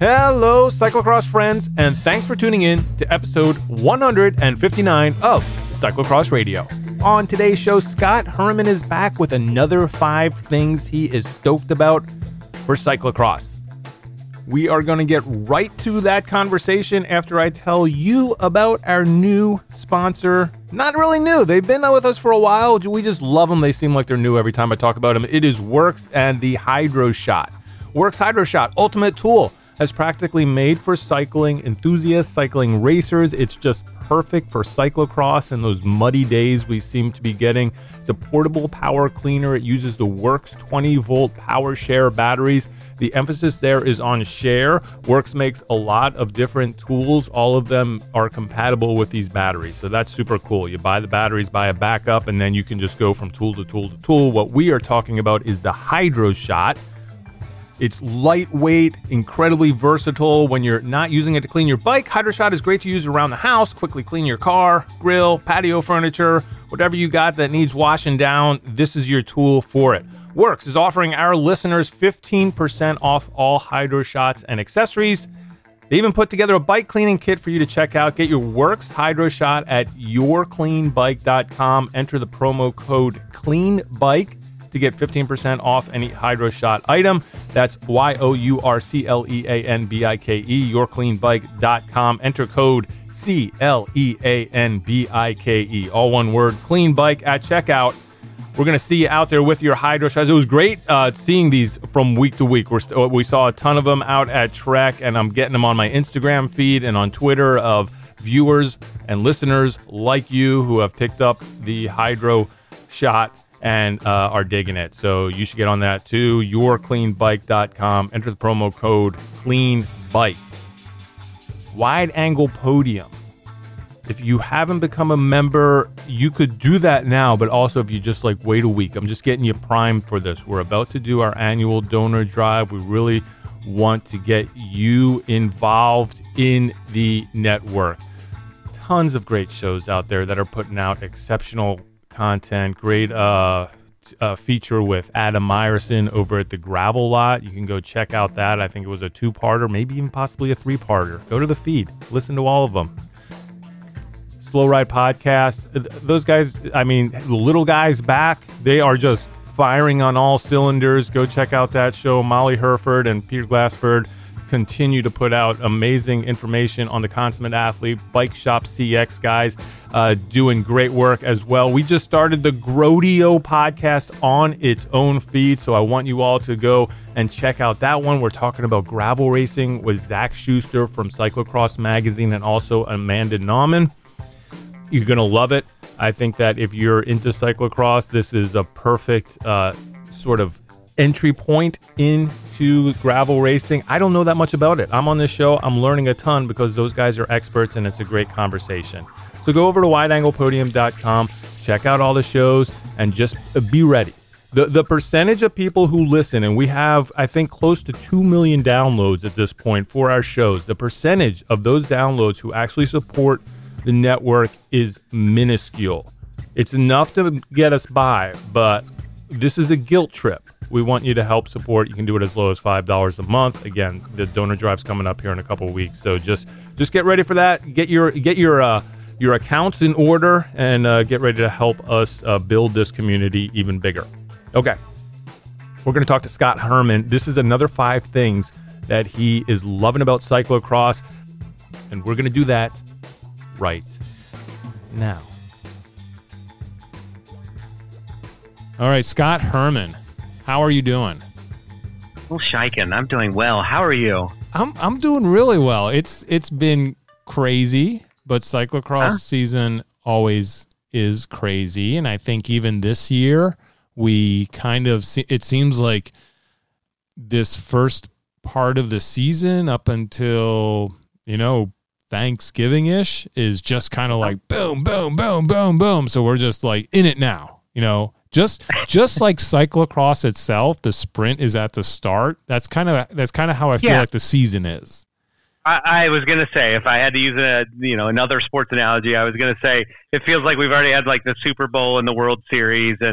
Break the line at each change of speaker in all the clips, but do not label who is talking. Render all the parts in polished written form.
Hello, cyclocross friends, and thanks for tuning in to episode 159 of Cyclocross Radio. On today's show, Scott Herman is back with another 5 things he is stoked about for cyclocross. We are going to get right to that conversation after I tell you about our new sponsor. Not really new. They've been with us for a while. We just love them. They seem like they're new every time I talk about them. It is Worx and the Hydro Shot. Worx Hydro Shot, ultimate tool, has practically made for cycling enthusiasts, cycling racers. It's just perfect for cyclocross and those muddy days we seem to be getting. It's a portable power cleaner. It uses the Worx 20-volt power share batteries. The emphasis there is on share. Worx makes a lot of different tools. All of them are compatible with these batteries, so that's super cool. You buy the batteries, buy a backup, and then you can just go from tool to tool to tool. What we are talking about is the Hydro Shot. It's lightweight, incredibly versatile. When you're not using it to clean your bike, Hydro Shot is great to use around the house. Quickly clean your car, grill, patio furniture, whatever you got that needs washing down, this is your tool for it. Worx is offering our listeners 15% off all Hydro Shots and accessories. They even put together a bike cleaning kit for you to check out. Get your Worx Hydro Shot at yourcleanbike.com. Enter the promo code CLEANBIKE to get 15% off any Hydro Shot item. That's YOURCLEANBIKE, yourcleanbike.com. Enter code CLEANBIKE, all one word, Clean Bike at checkout. We're going to see you out there with your Hydro Shots. It was great seeing these from week to week. We saw a ton of them out at Trek, and I'm getting them on my Instagram feed and on Twitter of viewers and listeners like you who have picked up the Hydro Shot and are digging it. So you should get on that too. Yourcleanbike.com. Enter the promo code CLEANBIKE. Wide Angle Podium. If you haven't become a member, you could do that now, but also if you just wait a week, I'm just getting you primed for this. We're about to do our annual donor drive. We really want to get you involved in the network. Tons of great shows out there that are putting out exceptional content. Great feature with Adam Meyerson over at the Gravel Lot. You can go check out that. I think it was a 2-parter, maybe even possibly a 3-parter. Go to the feed. Listen to all of them. Slow Ride Podcast. Those guys, the little guys back, they are just firing on all cylinders. Go check out that show. Molly Herford and Peter Glassford continue to put out amazing information on the consummate athlete. Bike Shop CX guys doing great work as well. We just started the Grodio podcast on its own feed, so I want you all to go and check out that one. We're talking about gravel racing with Zach Schuster from Cyclocross Magazine and also Amanda Nauman. You're going to love it. I think that if you're into cyclocross, this is a perfect sort of entry point into gravel racing. I don't know that much about it. I'm on this show. I'm learning a ton because those guys are experts and it's a great conversation. So go over to wideanglepodium.com, check out all the shows, and just be ready. The percentage of people who listen, and we have, I think, close to 2 million downloads at this point for our shows. The percentage of those downloads who actually support the network is minuscule. It's enough to get us by, but this is a guilt trip. We want you to help support. You can do it as low as $5 a month. Again, the donor drive's coming up here in a couple of weeks, so just get ready for that. Get your accounts in order and get ready to help us build this community even bigger. Okay, we're going to talk to Scott Herman. This is another 5 things that he is loving about cyclocross, and we're going to do that right now.
All right, Scott Herman, how are you doing?
Well, Shiken, I'm doing well. How are you?
I'm doing really well. It's been crazy, but cyclocross season always is crazy, and I think even this year we kind of it seems like this first part of the season up until Thanksgiving-ish is just kind of like boom, boom, boom, boom, boom. So we're just like in it now, just like cyclocross itself, the sprint is at the start. That's kind of how I feel like the season is.
I was going to say, if I had to use another sports analogy, I was going to say it feels like we've already had like the Super Bowl and the World Series, and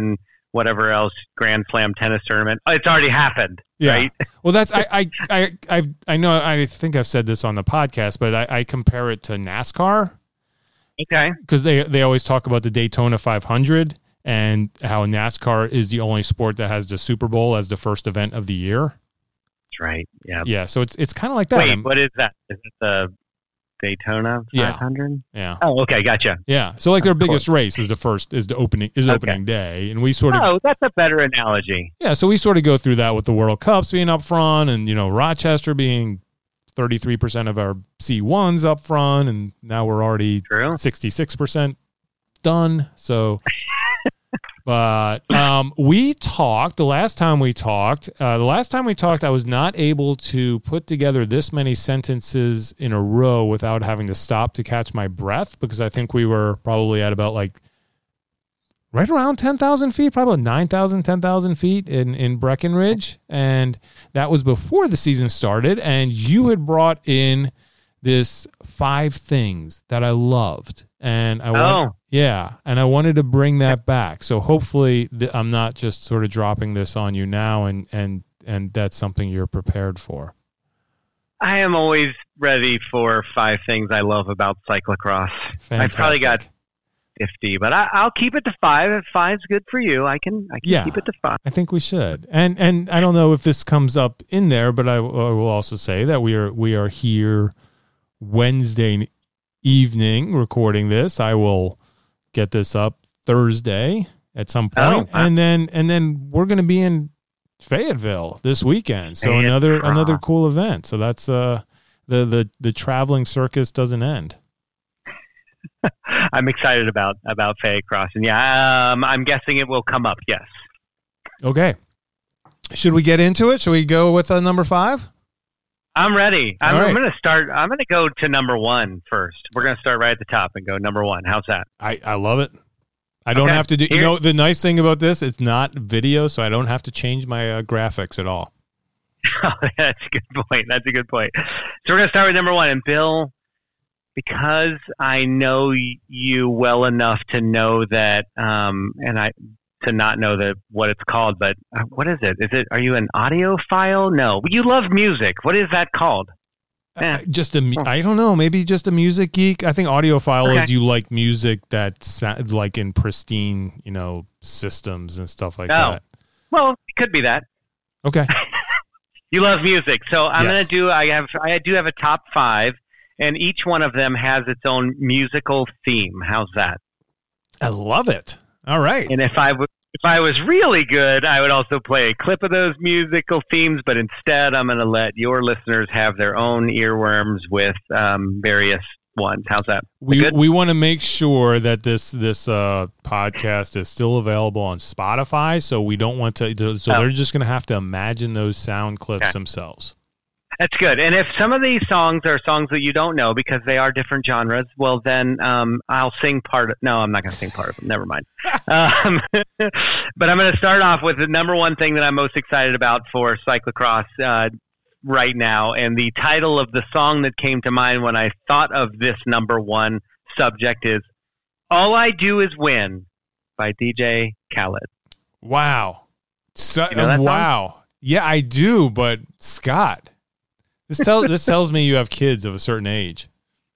whatever else Grand Slam tennis tournament. It's already happened,
Yeah.
right?
Well, that's I know. I think I've said this on the podcast, but I compare it to NASCAR.
Okay.
Because they always talk about the Daytona 500 and how NASCAR is the only sport that has the Super Bowl as the first event of the year.
That's right. Yeah.
Yeah, so it's kind of like that.
Wait, what is that? Is it the Daytona 500?
Yeah.
Oh, okay, gotcha.
Yeah. So like their biggest race is opening day, and we sort of.
Oh, that's a better analogy.
Yeah, so we sort of go through that with the World Cups being up front, and Rochester being 33% of our C1s up front, and now we're already 66% done. So, but we talked the last time we talked. I was not able to put together this many sentences in a row without having to stop to catch my breath, because I think we were probably at about like right around 10,000 feet, probably 9,000, 10,000 feet in Breckenridge. And that was before the season started. And you had brought in this 5 things that I loved. And I wanted to bring that back. So hopefully I'm not just sort of dropping this on you now, and that's something you're prepared for.
I am always ready for 5 things I love about cyclocross.
Fantastic.
I probably got 50, but I'll keep it to 5. If 5's good for you, I can keep it to 5.
I think we should. And I don't know if this comes up in there, but I will also say that we are here Wednesday evening recording this. I will get this up Thursday at some point, and then we're going to be in Fayetteville this weekend. So another cool event. So that's the traveling circus doesn't end.
I'm excited about Fay Cross, and I'm guessing it will come up. Yes.
Okay. Should we get into it? Should we go with number 5?
I'm ready.
All right.
I'm going to start. I'm going to go to number 1 first. We're going to start right at the top and go number 1. How's that?
I love it. I don't have to do. The nice thing about this, it's not video, so I don't have to change my graphics at all.
Oh, that's a good point. So we're going to start with number 1, and Bill, because I know you well enough to know that, to not know what it's called, but what is it? Are you an audiophile? No, you love music. What is that called?
I don't know. Maybe just a music geek. I think audiophile is you like music that's like in pristine, systems and stuff like that.
Well, it could be that.
Okay.
You love music, so I'm going to do. I do have a top 5. And each one of them has its own musical theme. How's that?
I love it. All right.
And if I was really good, I would also play a clip of those musical themes. But instead, I'm going to let your listeners have their own earworms with various ones. How's that?
We want to make sure that this podcast is still available on Spotify. So we don't want to. So they're just going to have to imagine those sound clips themselves.
That's good. And if some of these songs are songs that you don't know because they are different genres, well, then I'll sing part of... No, I'm not going to sing part of them. Never mind. But I'm going to start off with the number 1 thing that I'm most excited about for cyclocross right now. And the title of the song that came to mind when I thought of this number 1 subject is All I Do Is Win by DJ Khaled.
Wow.
You know that
wow.
song?
Yeah, I do, but Scott... This tells me you have kids of a certain age.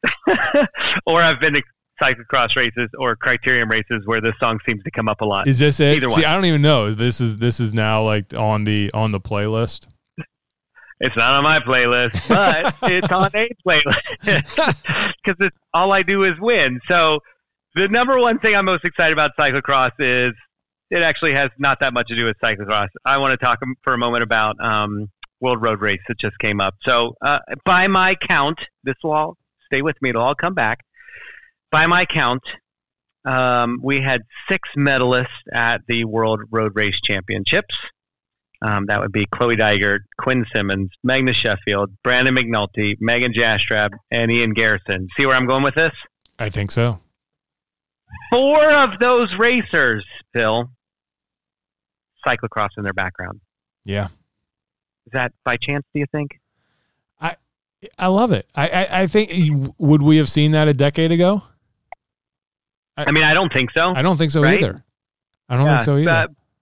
Or I've been to cyclocross races or criterium races where this song seems to come up a lot.
Is this it?
Either one.
See, I don't even know. This is now like on the playlist.
It's not on my playlist, but it's on a playlist because it's All I Do Is Win. So the number 1 thing I'm most excited about cyclocross is it actually has not that much to do with cyclocross. I want to talk for a moment about World Road Race that just came up. So by my count, this will all stay with me. It'll all come back. By my count, we had 6 medalists at the World Road Race Championships. That would be Chloe Dygert, Quinn Simmons, Magnus Sheffield, Brandon McNulty, Megan Jastrab, and Ian Garrison. See where I'm going with this?
I think so.
4 of those racers, Phil, cyclocross in their background.
Yeah.
Is that by chance, do you think?
I love it. I think, would we have seen that a decade ago?
I mean, I don't think so.
I don't think so
right?
either. I don't think so either.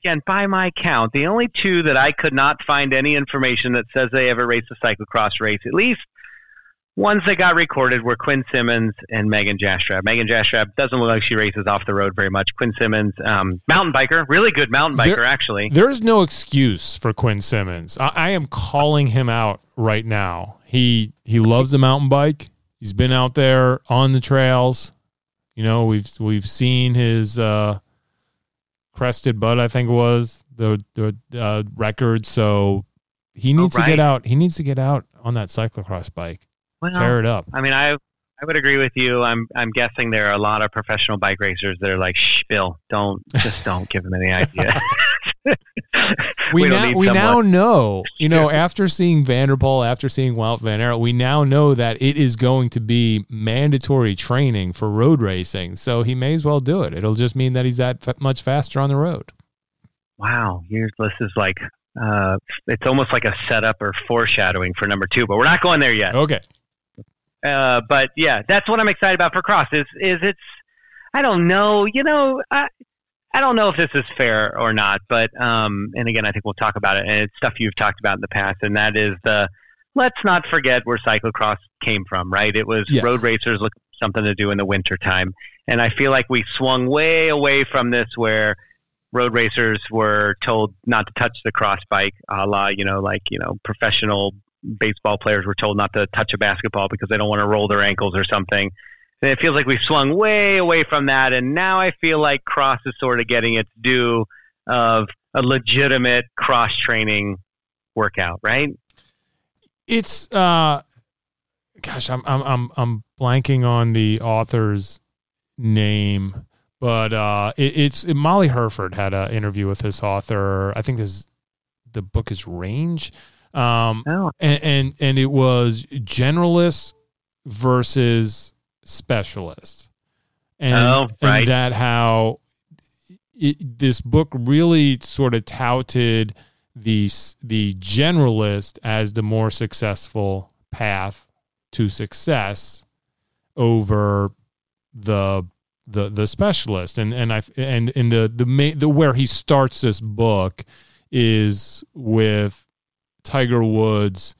again, by my count, the only two that I could not find any information that says they ever raced a cyclocross race, at least ones that got recorded, were Quinn Simmons and Megan Jastrab. Megan Jastrab doesn't look like she races off the road very much. Quinn Simmons, mountain biker, really good mountain biker, actually.
There's no excuse for Quinn Simmons. I am calling him out right now. He loves the mountain bike. He's been out there on the trails. You know, we've seen his crested butt, I think it was the record. So he needs to get out. He needs to get out on that cyclocross bike. Well, tear it up.
I mean, I would agree with you. I'm guessing there are a lot of professional bike racers that are like, shh, Bill, don't give them any idea.
we now know, you know, after seeing Vanderpool, after seeing Wout van Aert, we now know that it is going to be mandatory training for road racing. So he may as well do it. It'll just mean that he's that much faster on the road.
Wow. This is like, it's almost like a setup or foreshadowing for number 2, but we're not going there yet.
Okay.
But yeah, that's what I'm excited about for cross is it's, I don't know, you know, I don't know if this is fair or not, but, and again, I think we'll talk about it, and it's stuff you've talked about in the past, and that is let's not forget where cyclocross came from, right? It was road racers looking for something to do in the winter time. And I feel like we swung way away from this where road racers were told not to touch the cross bike, a la, professional baseball players were told not to touch a basketball because they don't want to roll their ankles or something. And it feels like we've swung way away from that. And now I feel like cross is sort of getting its due of a legitimate cross training workout, right?
It's, I'm blanking on the author's name, but it's Molly Herford had an interview with this author. I think the book is Range. And it was generalists versus specialists, and that how this book really sort of touted the generalist as the more successful path to success over the specialist, and the where he starts this book is with Tiger Woods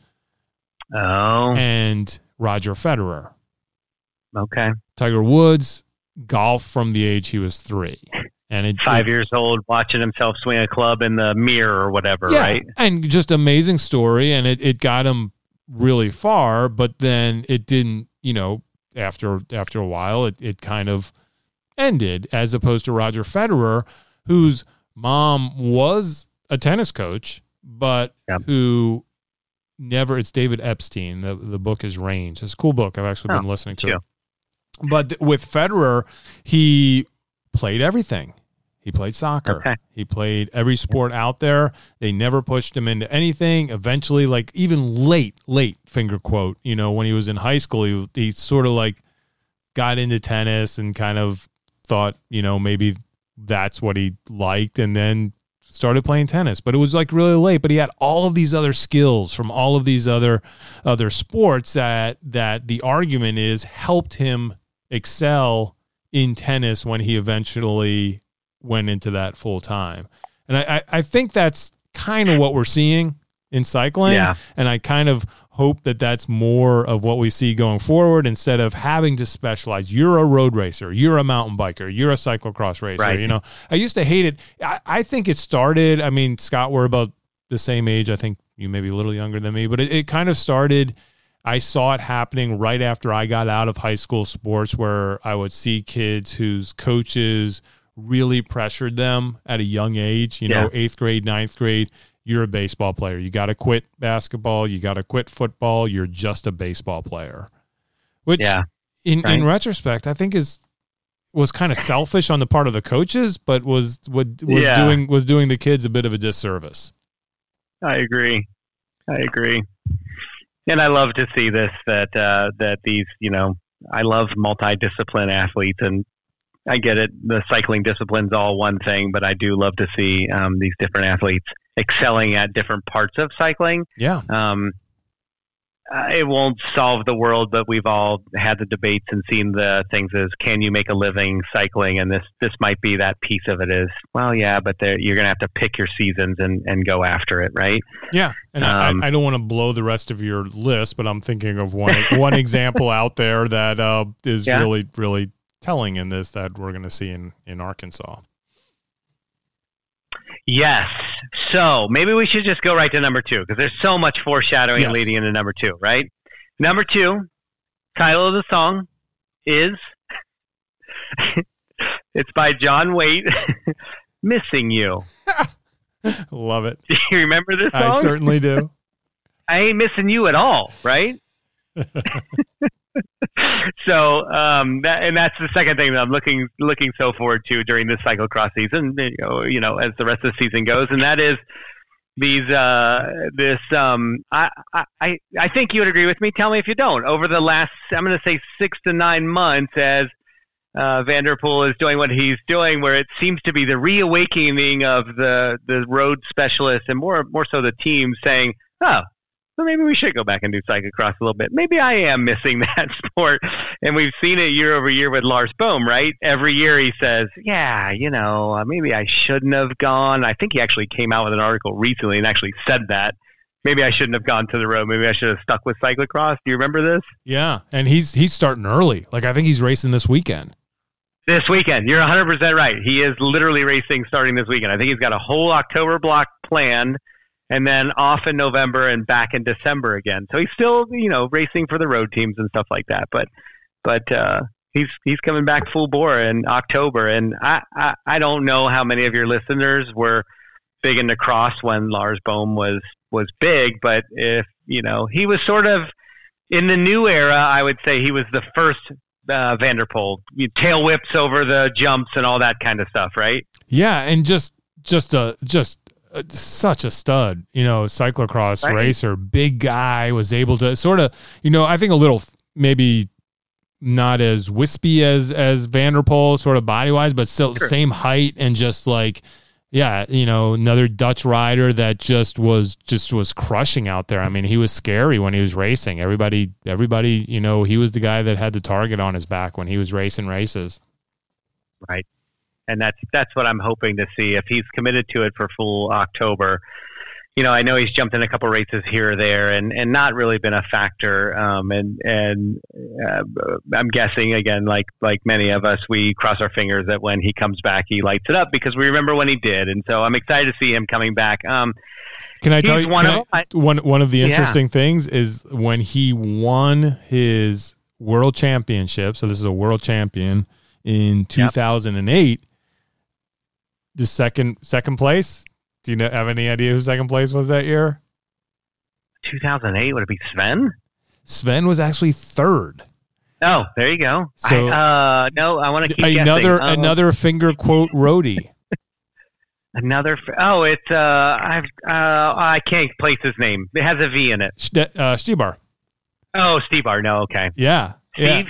and Roger Federer.
Okay.
Tiger Woods golfed from the age he was 3. And
5 years old, watching himself swing a club in the mirror or whatever, right?
And just amazing story, and it got him really far, but then it didn't, after a while, it kind of ended, as opposed to Roger Federer, whose mom was a tennis coach, but who never, it's David Epstein. The book is Range. It's a cool book. I've actually been listening to it. But with Federer, he played everything. He played soccer. Okay. He played every sport out there. They never pushed him into anything. Eventually, like even late, finger quote, when he was in high school, he sort of like got into tennis and kind of thought, maybe that's what he liked, and then started playing tennis. But it was like really late. But he had all of these other skills from all of these other sports that the argument is helped him excel in tennis when he eventually went into that full time. And I think that's kind of what we're seeing in cycling. Yeah. And I kind of hope that that's more of what we see going forward, instead of having to specialize. You're a road racer, you're a mountain biker, you're a cyclocross racer. Right. I used to hate it. I think it started, Scott, we're about the same age. I think you may be a little younger than me, but it kind of started, I saw it happening right after I got out of high school sports, where I would see kids whose coaches really pressured them at a young age, 8th grade, 9th grade. You're a baseball player. You got to quit basketball. You got to quit football. You're just a baseball player, which in retrospect, I think was kind of selfish on the part of the coaches, but was doing the kids a bit of a disservice.
I agree. And I love to see this, that these, I love multidiscipline athletes, and I get it. The cycling discipline's all one thing, but I do love to see these different athletes excelling at different parts of cycling.
Yeah.
it won't solve the world, but we've all had the debates and seen the things as, can you make a living cycling? And this might be that piece of it is, well, yeah, but you're going to have to pick your seasons and go after it, right?
Yeah. And I don't want to blow the rest of your list, but I'm thinking of one example out there that is really, really telling in this that we're going to see in Arkansas.
Yes. So maybe we should just go right to number 2 because there's so much foreshadowing leading into number 2, right? Number 2, title of the song is, it's by John Waite, Missing You.
Love it.
Do you remember this song?
I certainly do.
I ain't missing you at all, right? So that's the second thing that I'm looking so forward to during this cyclocross season, you know, as the rest of the season goes, and that is I think you would agree with me. Tell me if you don't. Over the last, I'm going to say 6 to 9 months, as Van der Poel is doing what he's doing, where it seems to be the reawakening of the road specialists and more so the team saying, oh, well, maybe we should go back and do cyclocross a little bit. Maybe I am missing that sport. And we've seen it year over year with Lars Bohm, right? Every year he says, yeah, you know, maybe I shouldn't have gone. I think he actually came out with an article recently and actually said that. Maybe I shouldn't have gone to the road. Maybe I should have stuck with cyclocross. Do you remember this?
Yeah, and he's starting early. Like, I think he's racing this weekend.
This weekend. You're 100% right. He is literally racing starting this weekend. I think he's got a whole October block planned, and then off in November and back in December again. So he's still, you know, racing for the road teams and stuff like that. But he's coming back full bore in October. And I don't know how many of your listeners were big into cross when Lars Bohm was big, but if, you know, he was sort of in the new era, I would say he was the first Van der Poel, tail whips over the jumps and all that kind of stuff, right?
Yeah, and just such a stud, you know, cyclocross racer, big guy, was able to sort of, you know, I think a little maybe not as wispy as Van der Poel, sort of body wise, but still the same height, and just like, yeah, you know, another Dutch rider that just was crushing out there. I mean, he was scary when he was racing. Everybody, you know, he was the guy that had the target on his back when he was racing races.
Right. And that's what I'm hoping to see if he's committed to it for full October. You know, I know he's jumped in a couple races here or there and not really been a factor. And I'm guessing, again, like many of us, we cross our fingers that when he comes back, he lights it up, because we remember when he did. And so I'm excited to see him coming back.
Can I tell you one of the interesting things is when he won his world championship. So this is a world champion in 2008. The second place. Do you have any idea who second place was that year?
2008, would it be Sven?
Sven was actually third.
Oh, there you go.
So
no, I want to keep guessing.
Another finger quote roadie.
It's I can't place his name. It has a V in it.
Stybar.
Oh, Stybar. No, okay.
Yeah.
Steve.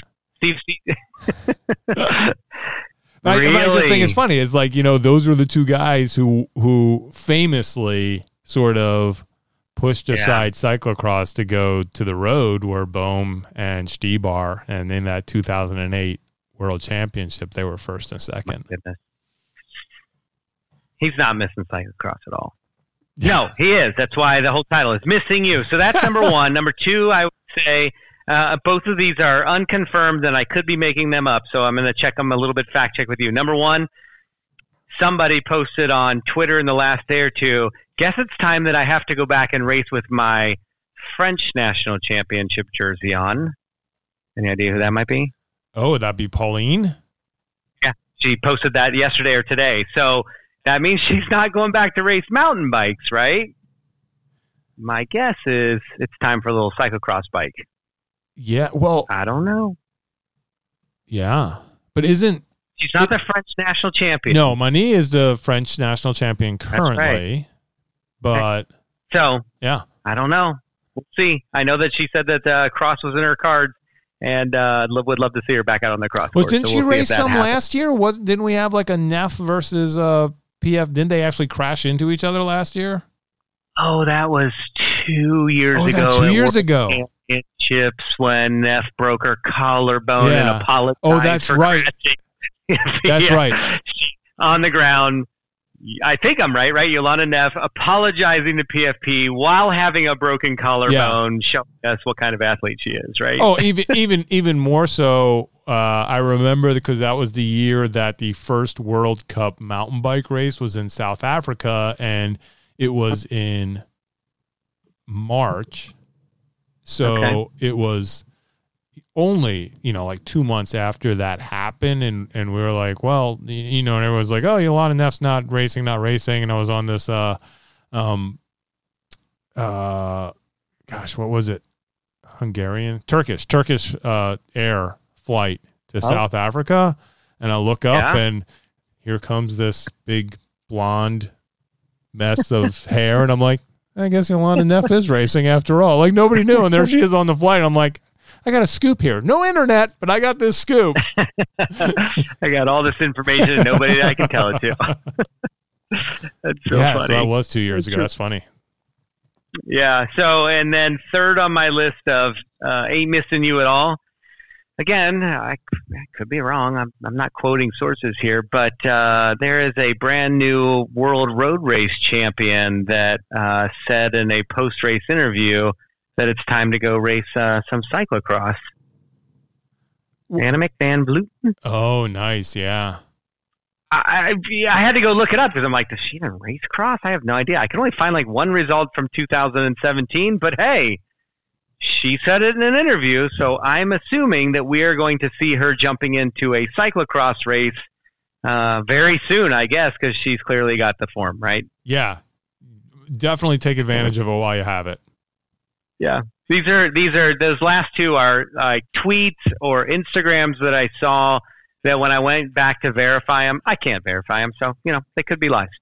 Really? I just think it's funny. It's like, you know, those were the two guys who famously sort of pushed aside cyclocross to go to the road, were Bohm and Stybar, and in that 2008 World Championship, they were first and second.
My goodness. He's not missing cyclocross at all. No, he is. That's why the whole title is Missing You. So that's number one. Number two, I would say, both of these are unconfirmed, and I could be making them up, so I'm going to check them a little bit, fact check with you. Number one, somebody posted on Twitter in the last day or two, guess it's time that I have to go back and race with my French national championship jersey on. Any idea who that might be?
Oh, would that be Pauline?
Yeah, she posted that yesterday or today. So that means she's not going back to race mountain bikes, right? My guess is it's time for a little cyclocross bike.
Yeah, well,
I don't know.
Yeah, but she's
not the French national champion?
No, Mani is the French national champion currently.
Right.
But
so
yeah,
I don't know. We'll see. I know that she said that cross was in her cards, and would love to see her back out on the cross course.
Didn't she race some last year? Didn't we have like a Neff versus PF? Didn't they actually crash into each other last year?
Oh, that was 2 years ago.
Was that 2 years ago?
chips when Neff broke her collarbone and apologized.
Oh, that's right. That's right.
On the ground. I think I'm right? Yolanda Neff apologizing to PFP while having a broken collarbone, showing us what kind of athlete she is, right?
Oh, even more so. I remember because that was the year that the first World Cup mountain bike race was in South Africa, and it was in March. So it was only, like 2 months after that happened. And we were like, well, and everyone's like, oh, Yolanda Neff's not racing. And I was on this, what was it? Turkish air flight to South Africa. And I look up and here comes this big blonde mess of hair. And I'm like, I guess Yolanda Neff is racing after all. Like, nobody knew. And there she is on the flight. I'm like, I got a scoop here. No internet, but I got this scoop.
I got all this information and nobody that I can tell it to. That's so funny.
So that was 2 years ago. That's funny.
Yeah. So, and then third on my list of Ain't Missing You at All. Again, I could be wrong. I'm not quoting sources here, but there is a brand new world road race champion that said in a post-race interview that it's time to go race some cyclocross. Annemiek van Vleuten.
Oh, nice. Yeah.
I had to go look it up because I'm like, does she even race cross? I have no idea. I can only find like one result from 2017, but hey, she said it in an interview, so I'm assuming that we are going to see her jumping into a cyclocross race very soon, I guess, because she's clearly got the form, right?
Yeah. Definitely take advantage of it while you have it.
Yeah. Those last two are tweets or Instagrams that I saw that when I went back to verify them, I can't verify them, so, they could be lies.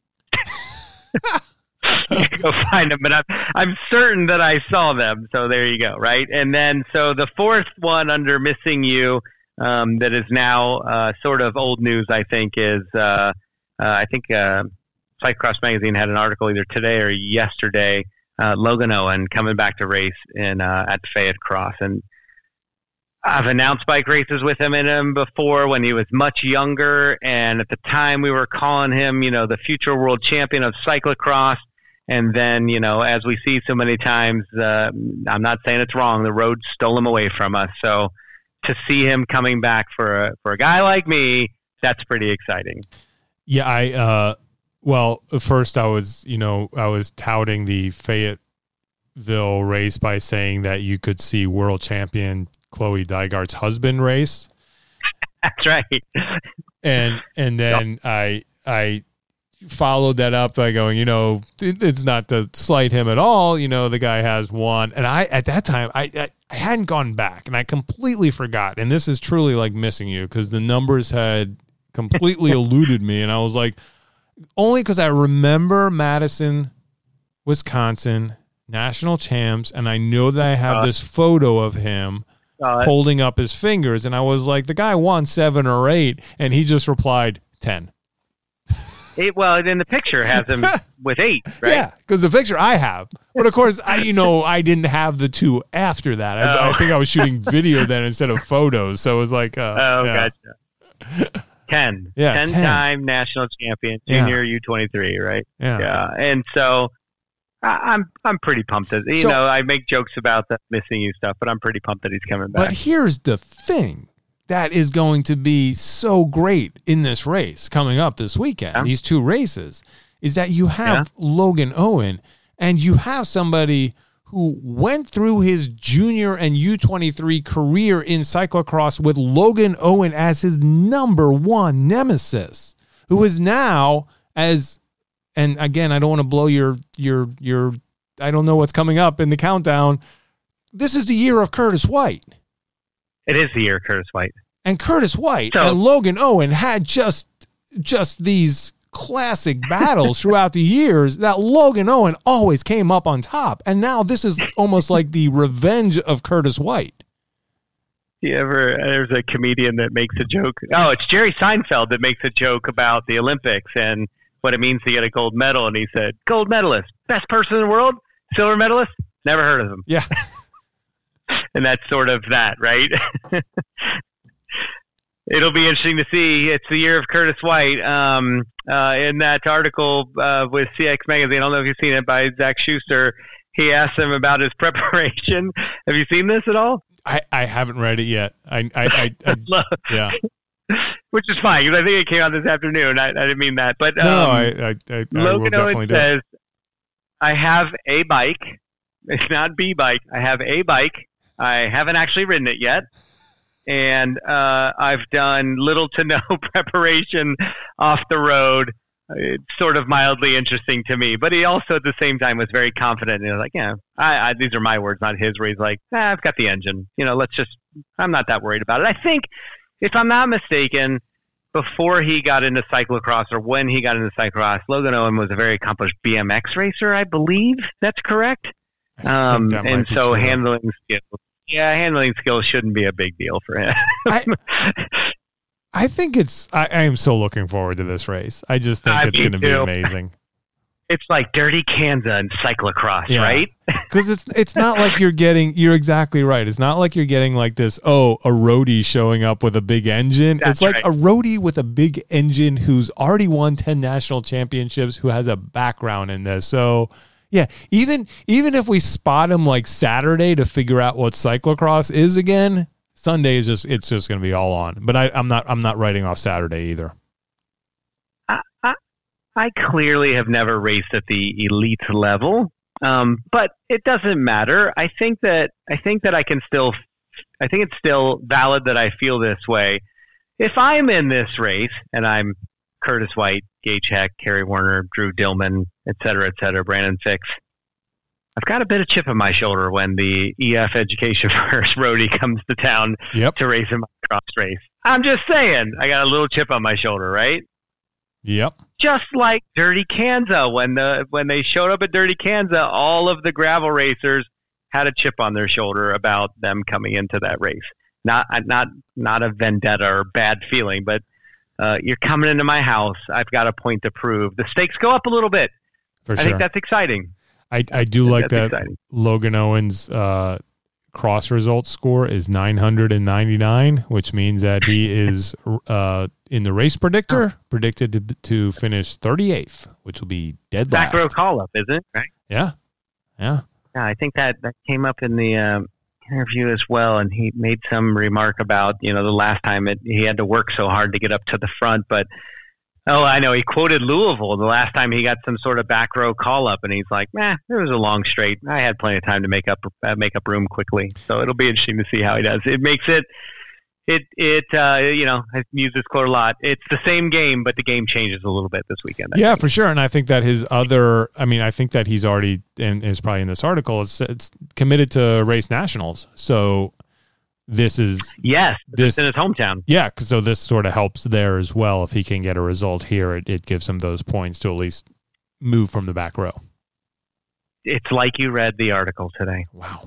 You can go find them, but I'm certain that I saw them. So there you go, right? And then, so the fourth one under Missing You that is now sort of old news, I think, is I think Cyclocross Magazine had an article either today or yesterday. Logan Owen coming back to race at Fayette Cross, and I've announced bike races with him in him before when he was much younger, and at the time we were calling him, the future world champion of cyclocross. And then, as we see so many times, I'm not saying it's wrong, the road stole him away from us. So to see him coming back for a guy like me, that's pretty exciting.
Yeah, well, first I was touting the Fayetteville race by saying that you could see world champion Chloe Dygart's husband race.
That's right.
And then I followed that up by going, it's not to slight him at all. The guy has won. And at that time, I hadn't gone back and I completely forgot. And this is truly like Missing You because the numbers had completely eluded me. And I was like, only because I remember Madison, Wisconsin, national champs. And I know that I have this photo of him holding up his fingers. And I was like, the guy won 7 or 8. And he just replied 10.
Then the picture has him with 8, right?
Yeah, because the picture I have. But of course, I didn't have the 2 after that. I think I was shooting video then instead of photos. So it was like,
gotcha. 10.
Yeah,
10-time national champion, junior U23, right? Yeah. And so I'm pretty pumped. I make jokes about the Missing You stuff, but I'm pretty pumped that he's coming back.
But here's the thing. That is going to be so great in this race coming up this weekend, these 2 races, is that you have Logan Owen and you have somebody who went through his junior and U23 career in cyclocross with Logan Owen as his number 1 nemesis, who is now and again, I don't want to blow your I don't know what's coming up in the countdown. This is the year of Curtis White.
It is the year of Curtis White.
And Curtis White and Logan Owen had just these classic battles throughout the years that Logan Owen always came up on top. And now this is almost like the revenge of Curtis White.
There's a comedian that makes a joke. Oh, it's Jerry Seinfeld that makes a joke about the Olympics and what it means to get a gold medal. And he said, gold medalist, best person in the world, silver medalist, never heard of him.
Yeah.
and that's sort of that, right? It'll be interesting to see. It's the year of Curtis White. In that article with CX Magazine, I don't know if you've seen it, by Zach Schuster, he asked him about his preparation. Have you seen this at all?
I haven't read it yet. Yeah.
Which is fine, because I think it came out this afternoon. I didn't mean that. But
I
Logan Owens says, I have a bike. It's not B-bike. I have a bike. I haven't actually ridden it yet. And I've done little to no preparation off the road. It's sort of mildly interesting to me. But he also, at the same time, was very confident. And he was like, yeah, these are my words, not his, where he's like, I've got the engine. I'm not that worried about it. I think, if I'm not mistaken, before he got into cyclocross, or when he got into cyclocross, Logan Owen was a very accomplished BMX racer, I believe. That's correct. And so handling skills shouldn't be a big deal for him.
I think I am so looking forward to this race. I just think it's going to be amazing.
It's like Dirty Kansas and cyclocross, right?
Because it's not like you're exactly right. It's not like you're getting like this, a roadie showing up with a big engine. It's like a roadie with a big engine who's already won 10 national championships, who has a background in this. So, yeah, even if we spot him like Saturday to figure out what cyclocross is again, Sunday is just going to be all on. But I'm not writing off Saturday either.
I clearly have never raced at the elite level, but it doesn't matter. I think that I think it's still valid that I feel this way. If I'm in this race and I'm Curtis White, Gage Heck, Kerry Warner, Drew Dillman, et cetera, Brandon Fix, I've got a bit of chip on my shoulder when the EF Education First roadie comes to town to race in my cross race. I'm just saying, I got a little chip on my shoulder, right?
Yep.
Just like Dirty Kansas, when they showed up at Dirty Kansas, all of the gravel racers had a chip on their shoulder about them coming into that race. Not a vendetta or bad feeling, but you're coming into my house. I've got a point to prove. The stakes go up a little bit.
For sure.
I think that's exciting.
I do like that.
Exciting.
Logan Owens' cross results score is 999, which means that he is in the race predictor predicted to finish 38th, which will be dead last.
Back row call up, isn't it? Right?
Yeah.
Yeah, I think that came up in the interview as well, and he made some remark about the last time he had to work so hard to get up to the front, but. Oh, I know. He quoted Louisville the last time he got some sort of back row call up, and he's like, it was a long straight. I had plenty of time to make up room quickly. So it'll be interesting to see how he does. It makes I've used this quote a lot. It's the same game, but the game changes a little bit this weekend.
Yeah, for sure. And I think that I think that he's already, and is probably in this article, it's committed to race nationals. So this is
this in his hometown.
Yeah, so this sort of helps there as well. If he can get a result here, it gives him those points to at least move from the back row.
It's like you read the article today.
Wow.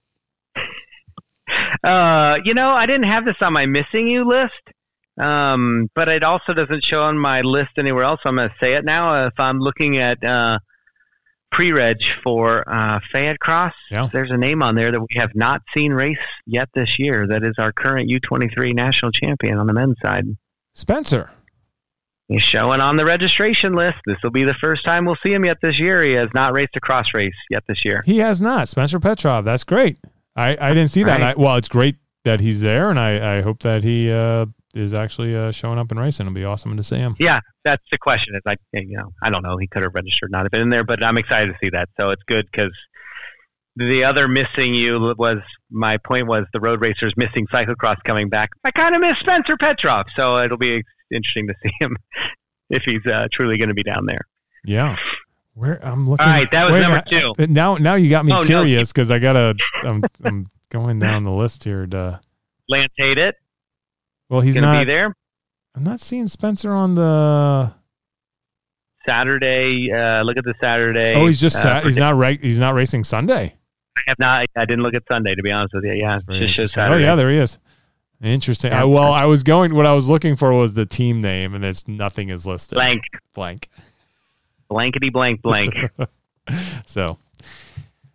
I didn't have this on my missing you list, but it also doesn't show on my list anywhere else. So I'm going to say it now. If I'm looking at pre-reg for Fayette Cross, there's a name on there that we have not seen race yet this year. That is our current U23 national champion on the men's side.
Spencer.
He's showing on the registration list. This will be the first time we'll see him yet this year. He has not raced a cross race yet this year.
He has not. Spencer Petrov. That's great. I didn't see that.
Right.
Well, it's great that he's there, and I hope that he is actually showing up and racing. It'll be awesome to see him. Yeah,
that's the question. It's like, I don't know. He could have registered, not have been in there, but I'm excited to see that. So it's good because the other missing you my point was the road racers missing cyclocross coming back. I kind of miss Spencer Petrov, so it'll be interesting to see him if he's truly going to be down there.
Yeah. Where I'm looking.
All right, that was number 2.
Now you got me curious because I'm going down the list here to
Lance Haydet.
Well, he's not
be there.
I'm not seeing Spencer on the
Saturday. Look at the Saturday.
Oh, he's just he's not racing Sunday.
I didn't look at Sunday, to be honest with you. Yeah, just shows Saturday.
Oh yeah, there he is. Interesting.
Yeah.
What I was looking for was the team name, and nothing is listed.
Blank.
Blankety
blank.
So,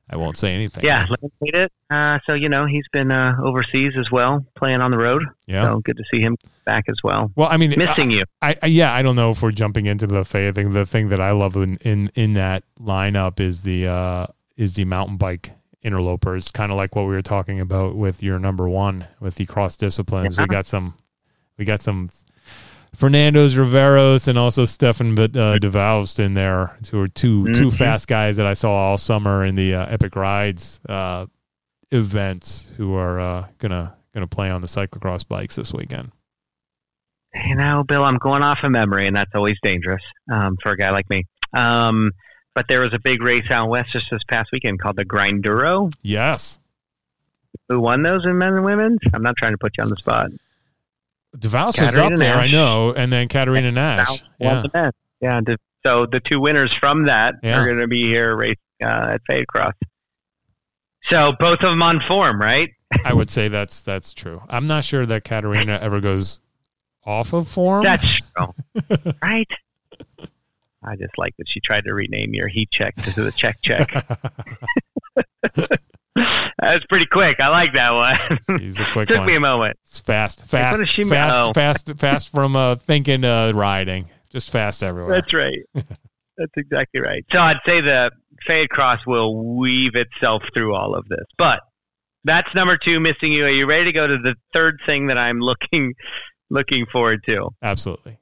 I won't say anything.
Yeah, Lance made it. So, he's been overseas as well, playing on the road.
Yeah.
So good to see him back as well.
Well, I mean,
missing you.
I don't know if we're jumping into the Faya thing. The thing that I love in that lineup is the mountain bike interlopers, kind of like what we were talking about with your number one with the cross disciplines.
Yeah.
We got some Fernando's Riveros and also Stefan de Valst in there, who are two fast guys that I saw all summer in the Epic Rides events, who are gonna play on the cyclocross bikes this weekend.
Bill, I'm going off of memory, and that's always dangerous for a guy like me. But there was a big race out west just this past weekend called the Grinduro.
Yes.
Who won those in men and women's? I'm not trying to put you on the spot.
DeVals was up there, I know, and then Katarina Nash.
Yeah. So the two winners from that are going to be here racing at Fade Cross. So both of them on form, right?
I would say that's true. I'm not sure that Katarina ever goes off of form.
That's true, right? I just like that she tried to rename your heat check to the check. That's pretty quick. I like that one.
He's a quick
Took
one.
me a moment.
It's fast from thinking to riding. Just fast everywhere.
That's right. That's exactly right. So I'd say the Fade Cross will weave itself through all of this. But that's number 2, missing you. Are you ready to go to the third thing that I'm looking forward to?
Absolutely.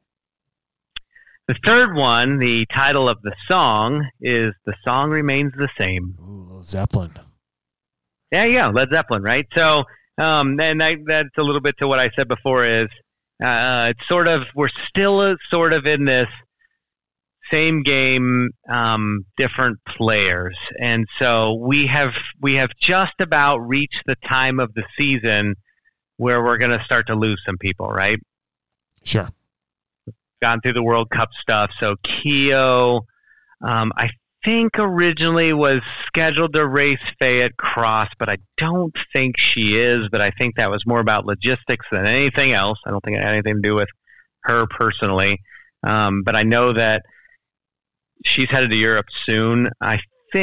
The third one, the title of the song is "The Song Remains the Same."
Ooh, Zeppelin.
Yeah, Led Zeppelin, right? So, and that's a little bit to what I said before is, it's sort of, we're still sort of in this same game, different players. And so we have just about reached the time of the season where we're going to start to lose some people, right?
Sure.
Gone through the World Cup stuff. So Keough, I think originally was scheduled to race Fayette Cross, but I don't think she is. But I think that was more about logistics than anything else. I don't think it had anything to do with her personally. But I know that she's headed to Europe soon. I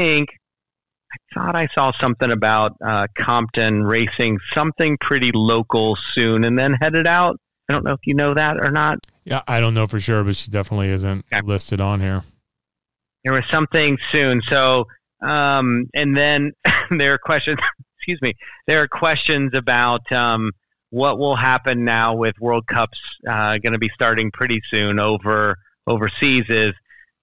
thought I saw something about Compton racing something pretty local soon and then headed out. I don't know if you know that or not.
Yeah, I don't know for sure, but she definitely isn't listed on here.
There was something soon. So, and then there are questions, there are questions about what will happen now with World Cups going to be starting pretty soon overseas is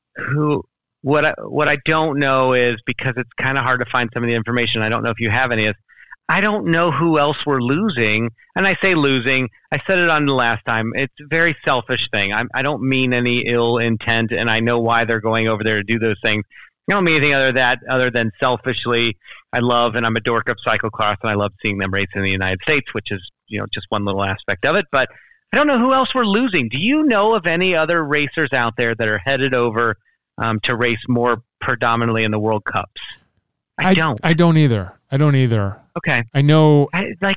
what I don't know is, because it's kind of hard to find some of the information. I don't know if you have any, is I don't know who else we're losing. And I say losing, I said it on the last time. It's a very selfish thing. I don't mean any ill intent, and I know why they're going over there to do those things. I don't mean anything other than selfishly, I love, and I'm a dork of cyclocross, and I love seeing them race in the United States, which is, just one little aspect of it. But I don't know who else we're losing. Do you know of any other racers out there that are headed over to race more predominantly in the World Cups? I don't either.
Okay. I know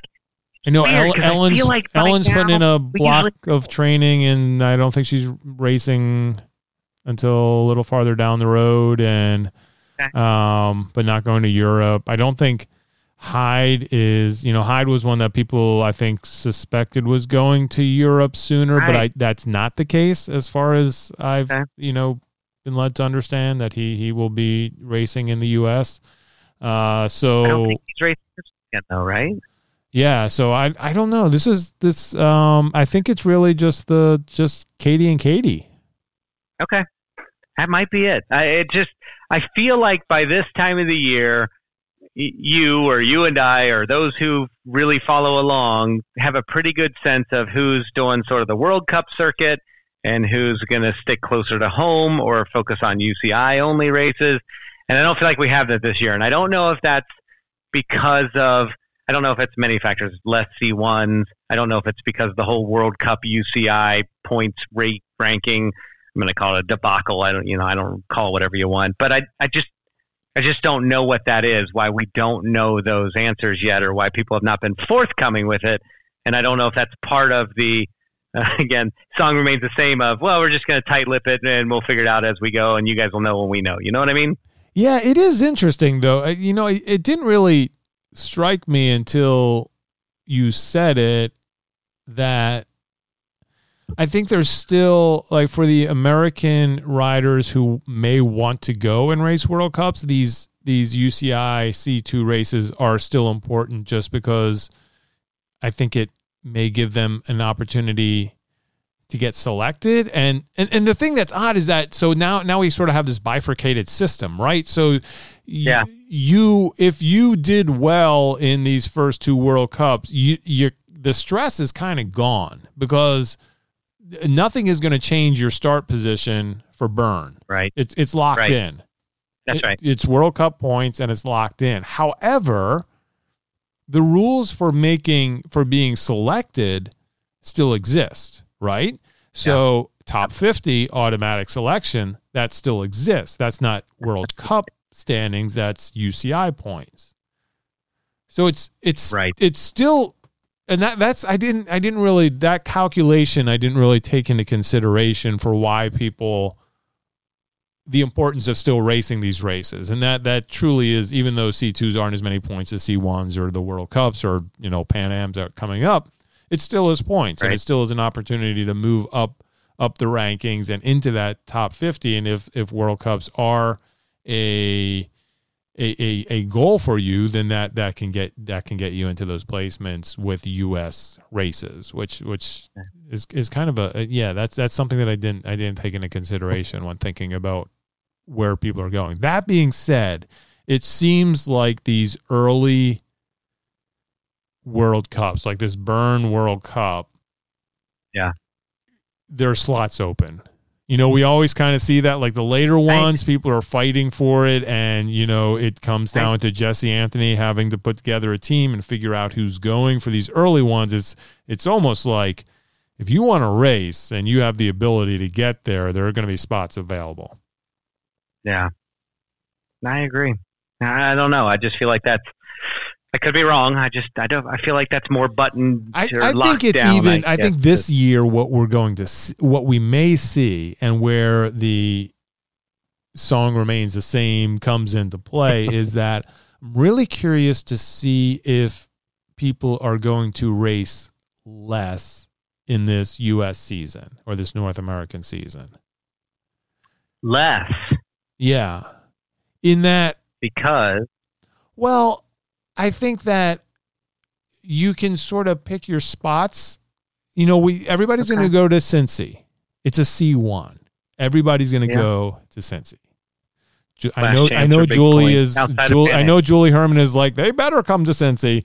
Ellen's putting in a block of training, and I don't think she's racing until a little farther down the road, and but not going to Europe. I don't think Hyde is, Hyde was one that people I think suspected was going to Europe sooner, right. But that's not the case as far as I've been led to understand, that he will be racing in the US. So
I don't think he's racing this weekend though, right?
Yeah, so I don't know. This I think it's really just Katie and Katie.
Okay. That might be it. I feel like by this time of the year, you and I, or those who really follow along, have a pretty good sense of who's doing sort of the World Cup circuit and who's going to stick closer to home or focus on UCI only races. And I don't feel like we have that this year. And I don't know if that's because of, I don't know if it's many factors, less C1s. I don't know if it's because the whole World Cup UCI points rate ranking, I'm going to call it a debacle. I don't call it whatever you want, but I just don't know what that is, why we don't know those answers yet, or why people have not been forthcoming with it. And I don't know if that's part of the, again, song remains the same of, well, we're just going to tight lip it and we'll figure it out as we go, and you guys will know when we know. You know what I mean?
Yeah, it is interesting though. It didn't really strike me until you said it that I think there's still, like, for the American riders who may want to go and race World Cups, these UCI C2 races are still important just because I think it may give them an opportunity to get selected. And the thing that's odd is that, so now we sort of have this bifurcated system, right? So if you did well in these first two World Cups, the stress is kind of gone because nothing is going to change your start position for Bern. Right. It's locked in.
That's right.
It's World Cup points and it's locked in. However, the rules for being selected still exist, right? So top 50 automatic selection, that still exists. That's not World Cup standings, that's UCI points. So it's still, and that's I didn't really, that calculation I didn't really take into consideration for why people, the importance of still racing these races. And that truly is, even though C2s aren't as many points as C1s or the World Cups or, Pan Ams are coming up, it still is points, and it still is an opportunity to move up the rankings and into that top 50. And if World Cups are a goal for you, then that can get you into those placements with U.S. races, which is kind of that's something that I didn't take into consideration when thinking about where people are going. That being said, it seems like these early World Cups, like this Bern World Cup, there are slots open. We always kind of see that, like the later ones, people are fighting for it, and it comes down to Jesse Anthony having to put together a team and figure out who's going. For these early ones, it's almost like if you want to race and you have the ability to get there are going to be spots available.
Yeah, I agree. I don't know. I just feel like I could be wrong. I feel like that's more buttoned.
I think it's down, even. I think this year, what we may see, and where the song remains the same comes into play, is that I'm really curious to see if people are going to race less in this U.S. season or this North American season.
Less. Yeah.
In that,
because,
well, I think that you can sort of pick your spots. Everybody's going to go to Cincy. It's a C1. Everybody's going to go to Cincy. I know Julie is. I know Julie Herman is like, they better come to Cincy.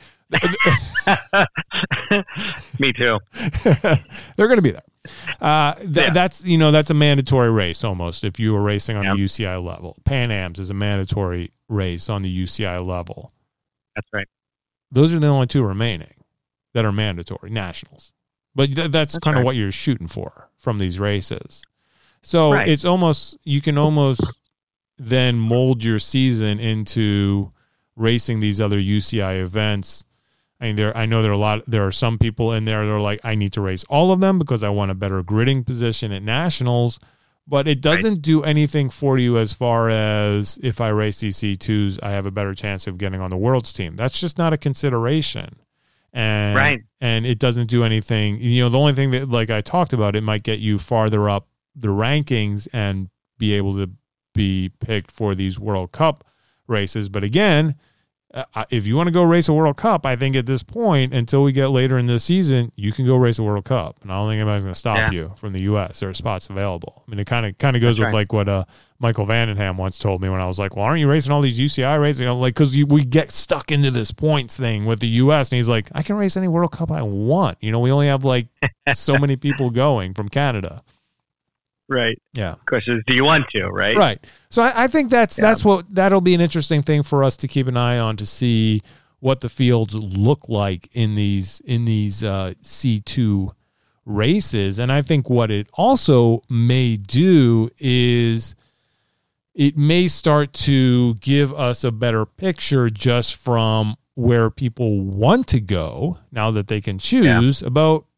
Me too.
They're going to be there. That's a mandatory race almost if you were racing on the UCI level. Pan Ams is a mandatory race on the UCI level.
That's right.
Those are the only two remaining that are mandatory nationals. But that's kind of what you're shooting for from these races. So it's almost, you can almost then mold your season into racing these other UCI events. I mean, there are some people in there that are like, I need to race all of them because I want a better gridding position at nationals. But it doesn't do anything for you as far as if I race these C2s, I have a better chance of getting on the world's team. That's just not a consideration. And it doesn't do anything. The only thing that, like I talked about, it might get you farther up the rankings and be able to be picked for these World Cup races. But again, if you want to go race a World Cup, I think at this point, until we get later in the season, you can go race a World Cup. And I don't think anybody's going to stop you from the U.S. There are spots available. I mean, it kind of goes with like what Michael Vandenham once told me when I was like, well, aren't you racing all these UCI races? Like, because we get stuck into this points thing with the U.S. And he's like, I can race any World Cup I want. We only have like so many people going from Canada.
Right.
Yeah.
Question is, do you want to? Right.
Right. So I think that'll be an interesting thing for us to keep an eye on to see what the fields look like in these C2 races. And I think what it also may do is it may start to give us a better picture just from where people want to go now that they can choose about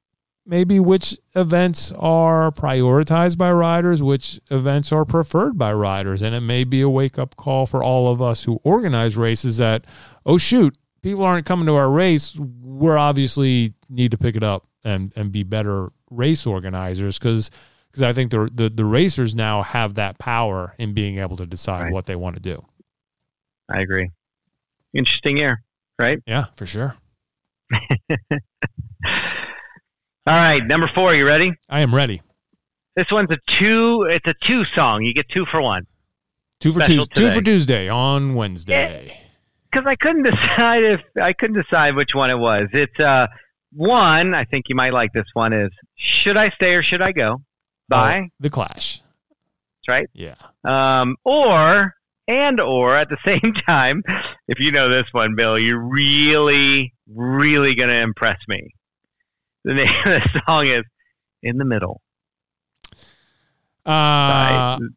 maybe which events are prioritized by riders, which events are preferred by riders. And it may be a wake-up call for all of us who organize races that, oh, shoot, people aren't coming to our race. We're obviously need to pick it up and be better race organizers because I think the racers now have that power in being able to decide what they want to do.
I agree. Interesting year, right?
Yeah, for sure.
All right, number 4, you ready?
I am ready.
This one's a 2 song. You get 2 for 1.
2 for Tuesday on Wednesday.
Because I couldn't decide which one it was. It's one, I think you might like this one, is Should I Stay or Should I Go? By
The Clash.
That's right.
Yeah.
Or at the same time, if you know this one, Bill, you're really, really going to impress me. The name of the song is In the Middle.
Don't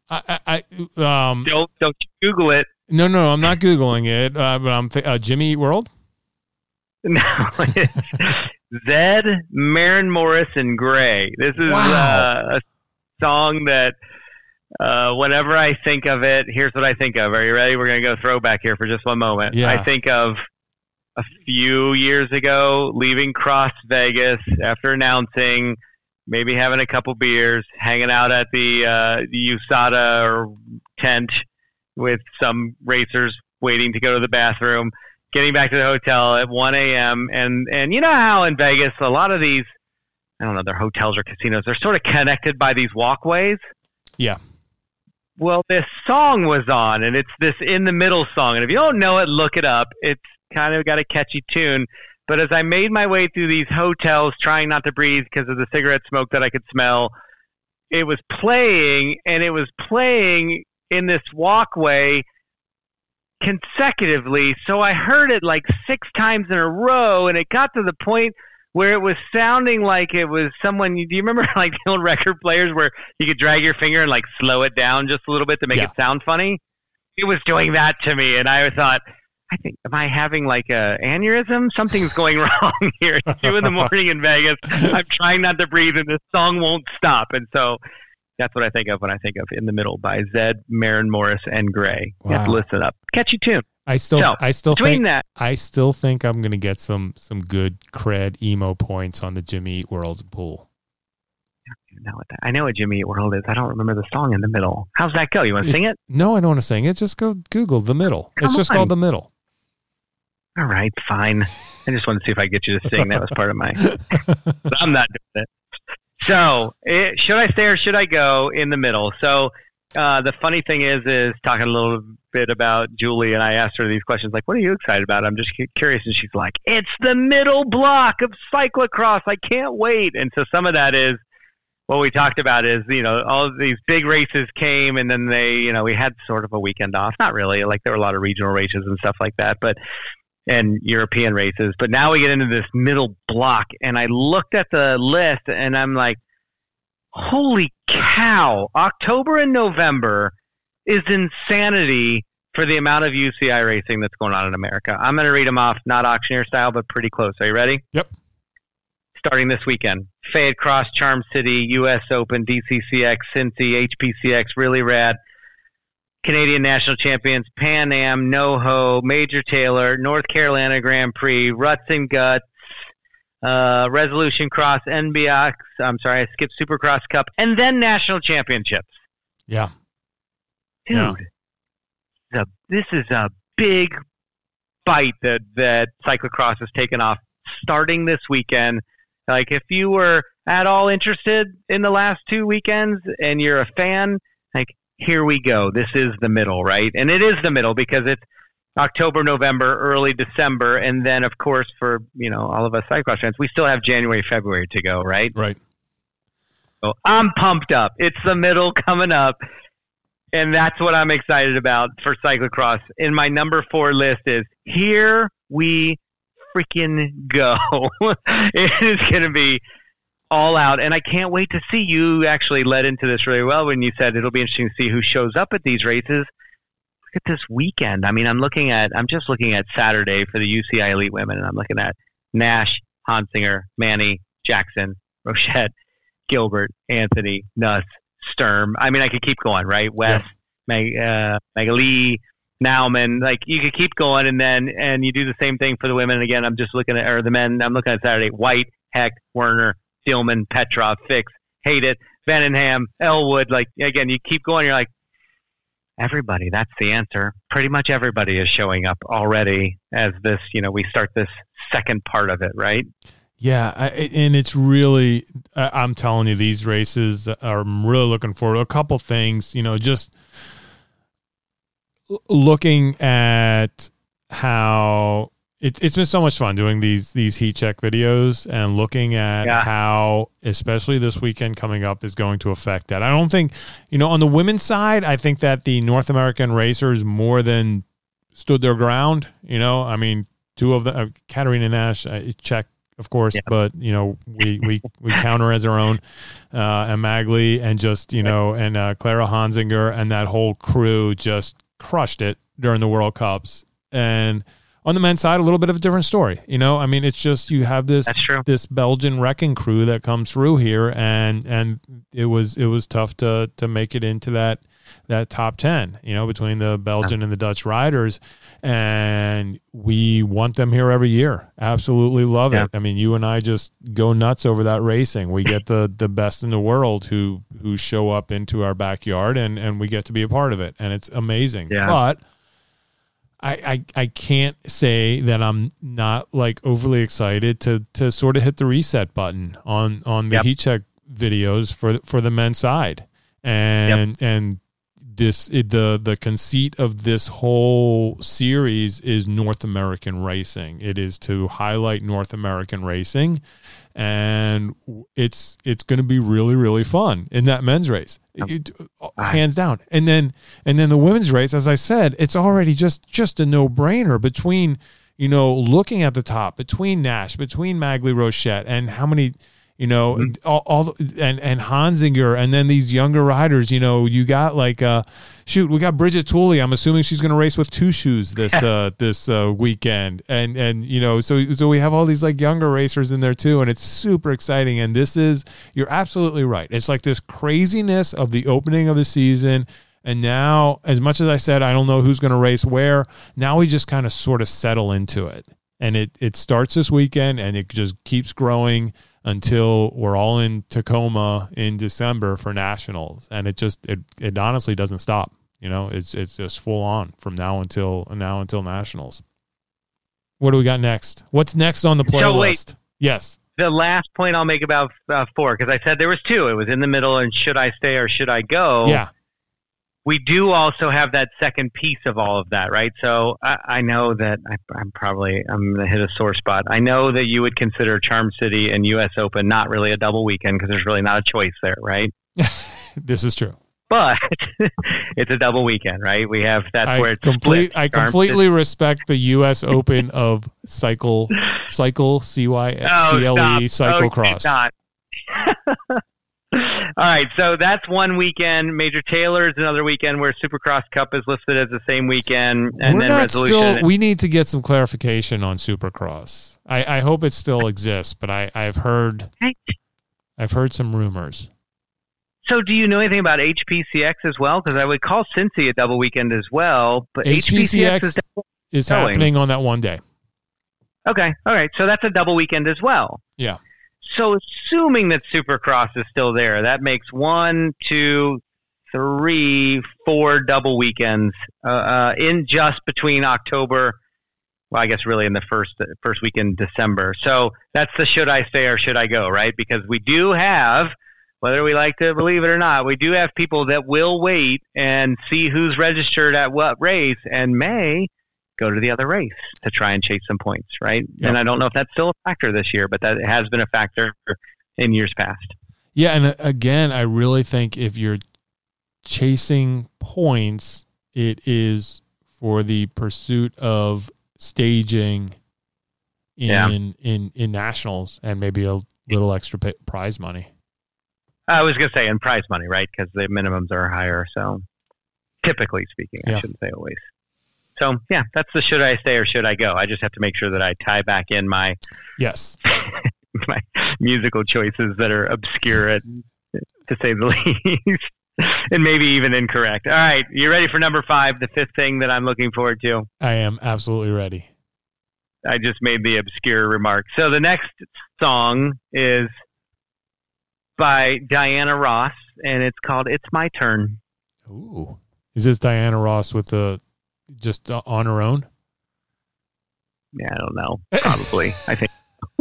Google it.
No, I'm not Googling it. But I'm Jimmy Eat World.
No, it's Zed, Maren Morris, and Gray. This is a song that whenever I think of it, here's what I think of. Are you ready? We're going to go throwback here for just one moment.
Yeah.
I think of a few years ago leaving Cross Vegas after announcing, maybe having a couple beers, hanging out at the USADA or tent with some racers waiting to go to the bathroom, getting back to the hotel at 1 a.m. And you know how in Vegas, a lot of these, I don't know, they're hotels or casinos, they're sort of connected by these walkways.
Yeah.
Well, this song was on, and it's this In the Middle song. And if you don't know it, look it up. It's kind of got a catchy tune. But as I made my way through these hotels, trying not to breathe because of the cigarette smoke that I could smell, it was playing, and it was playing in this walkway consecutively. So I heard it like 6 times in a row, and it got to the point where it was sounding like it was someone. Do you remember like the old record players where you could drag your finger and like slow it down just a little bit to make it sound funny? It was doing that to me, and I thought, am I having like a aneurysm? Something's going wrong here. It's 2 a.m. in Vegas. I'm trying not to breathe, and this song won't stop. And so that's what I think of when I think of In the Middle by Zed, Maren Morris, and Gray. You have to listen up. Catchy tune.
I still think I'm going to get some good cred emo points on the Jimmy Eat World pool.
I know what Jimmy Eat World is. I don't remember the song In the Middle. How's that go? You want to sing it?
No, I don't want to sing it. Just go Google The Middle. It's just called The Middle.
All right, fine. I just wanted to see if I get you to sing. That was part of my... But I'm not doing it. So, should I stay or should I go In the Middle? So, the funny thing is talking a little bit about Julie, and I asked her these questions like, what are you excited about? I'm just curious. And she's like, it's the middle block of cyclocross. I can't wait. And so some of that is what we talked about is, all of these big races came, and then we had sort of a weekend off. Not really. Like there were a lot of regional races and stuff like that, and European races. But now we get into this middle block, and I looked at the list, and I'm like, holy cow, October and November is insanity for the amount of UCI racing that's going on in America. I'm going to read them off, not auctioneer style, but pretty close. Are you ready?
Yep.
Starting this weekend, Fayette Cross, Charm City, US Open, DCCX, Cincy, HPCX, Really Rad, Canadian National Champions, Pan Am, NoHo, Major Taylor, North Carolina Grand Prix, Ruts and Guts, Resolution Cross, NBX, I skipped Supercross Cup, and then National Championships.
Yeah.
Dude, this is a big bite that cyclocross has taken off starting this weekend. Like, if you were at all interested in the last 2 weekends and you're a fan, like, here we go. This is the middle, right? And it is the middle because it's October, November, early December, and then, of course, for, all of us cyclocross fans, we still have January, February to go, right?
Right.
So I'm pumped up. It's the middle coming up, and that's what I'm excited about for cyclocross. In my number 4 list is Here We Freaking Go. It is going to be all out, and I can't wait to see. You actually led into this really well when you said it'll be interesting to see who shows up at these races. Look at this weekend. I mean, I'm just looking at Saturday for the UCI Elite Women, and I'm looking at Nash, Hansinger, Manny, Jackson, Rochette, Gilbert, Anthony, Nuss, Sturm. I mean, I could keep going, right? West, Magali, Nauman. Like, you could keep going, and you do the same thing for the women. And again, I'm just looking at, or the men, I'm looking at Saturday. White, Heck, Werner, Stillman, Petrov, Fix, Hate It, Vandenham, Elwood. Like, again, you keep going, you're like, everybody, that's the answer. Pretty much everybody is showing up already as this, we start this second part of it, right?
Yeah, and it's really, I'm telling you, these races I'm really looking forward to. A couple things, just looking at how it's been so much fun doing these heat check videos and looking at how, especially this weekend coming up, is going to affect that. I don't think, on the women's side, I think that the North American racers more than stood their ground. I mean, two of them, Katarina Nash, check, of course, but we count her as our own, and Magli, and just and Clara Hansinger and that whole crew just crushed it during the World Cups. And on the men's side, a little bit of a different story. I mean, it's just you have this Belgian wrecking crew that comes through here, and it was tough to make it into that top 10. Between the Belgian and the Dutch riders. And we want them here every year. Absolutely love it. I mean, you and I just go nuts over that racing. We get the best in the world who show up into our backyard, and we get to be a part of it. And it's amazing. Yeah. But I can't say that I'm not like overly excited to sort of hit the reset button on the heat check videos for the men's side. And the conceit of this whole series is North American racing. It is to highlight North American racing, and it's going to be really, really fun in that men's race, hands down. And then the women's race, as I said, it's already just a no-brainer between, looking at the top, between Nash, between Magli Rochette, and how many, all and Hansinger, and then these younger riders, you got like, we got Bridget Tooley. I'm assuming she's going to race with two shoes this weekend. And so we have all these like younger racers in there too. And it's super exciting. And you're absolutely right. It's like this craziness of the opening of the season. And now, as much as I said, I don't know who's going to race where, now we just kind of sort of settle into it. And it starts this weekend, and it just keeps growing until we're all in Tacoma in December for nationals. And it honestly doesn't stop. It's just full on from now until nationals. What do we got next? What's next on the playlist?
So wait,
yes.
The last point I'll make about 4, because I said there was 2. It was in the middle, and should I stay or should I go?
Yeah.
We do also have that second piece of all of that, right? So I know that I'm going to hit a sore spot. I know that you would consider Charm City and U.S. Open not really a double weekend because there's really not a choice there, right?
This is true.
But it's a double weekend, right? We have where it's split.
I completely respect the U.S. Open of cycle, CLE, cyclocross.
All right, so that's one weekend. Major Taylor is another weekend where Supercross Cup is listed as the same weekend, and
We're
then
not
Resolution.
we need to get some clarification on Supercross. I hope it still exists, but I've heard some rumors.
So, do you know anything about HPCX as well? Because I would call Cincy a double weekend as well, but HPCX
is happening on that one day.
Okay, all right, so that's a double weekend as well.
Yeah.
So assuming that Supercross is still there, that makes 1, 2, 3, 4 double weekends in just between October. Well, I guess really in the first weekend in December. So that's the should I stay or should I go, right? Because we do have, whether we like to believe it or not, we do have people that will wait and see who's registered at what race and may go to the other race to try and chase some points, right? Yep. And I don't know if that's still a factor this year, but that has been a factor in years past.
Yeah, and again, I really think if you're chasing points, it is for the pursuit of staging in nationals and maybe a little extra prize money.
I was going to say in prize money, right? Because the minimums are higher. So typically speaking, I shouldn't say always. So, that's the should I stay or should I go. I just have to make sure that I tie back in my my musical choices that are obscure, to say the least, and maybe even incorrect. All right, you ready for number 5, the 5th thing that I'm looking forward to?
I am absolutely ready.
I just made the obscure remark. So the next song is by Diana Ross, and it's called "It's My Turn."
Ooh, is this Diana Ross with just on her own?
Yeah, I don't know. Probably. I think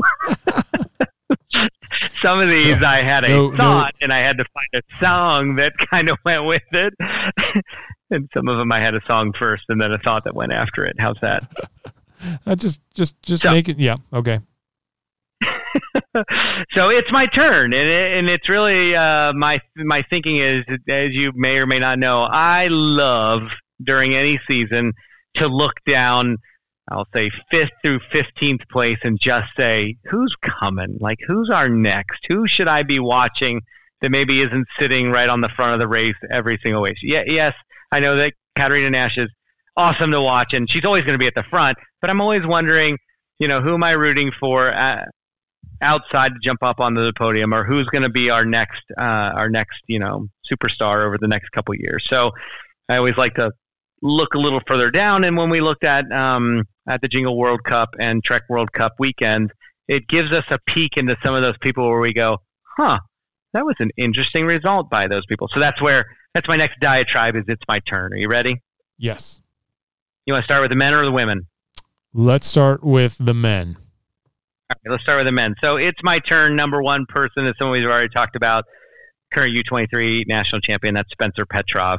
some of these I had a thought, and I had to find a song that kind of went with it. And some of them I had a song first, and then a thought that went after it. How's that?
Just make it. Yeah. Okay.
So it's my turn, and it's really my thinking is, as you may or may not know, I love during any season to look down, I'll say 5th through 15th place, and just say, who's coming? Like, who's our next? Who should I be watching that maybe isn't sitting right on the front of the race every single race? Yeah, yes, I know that Katarina Nash is awesome to watch, and she's always going to be at the front, but I'm always wondering, who am I rooting for outside to jump up onto the podium, or who's going to be our next superstar over the next couple of years. So I always like to look a little further down. And when we looked at the Jingle World Cup and Trek World Cup weekends, it gives us a peek into some of those people where we go, that was an interesting result by those people. So that's my next diatribe is It's My Turn. Are you ready?
Yes.
You want to start with the men or the women?
Let's start with the men.
All right, let's start with the men. So It's My Turn. Number one person is someone we've already talked about, current U23 national champion. That's Spencer Petrov.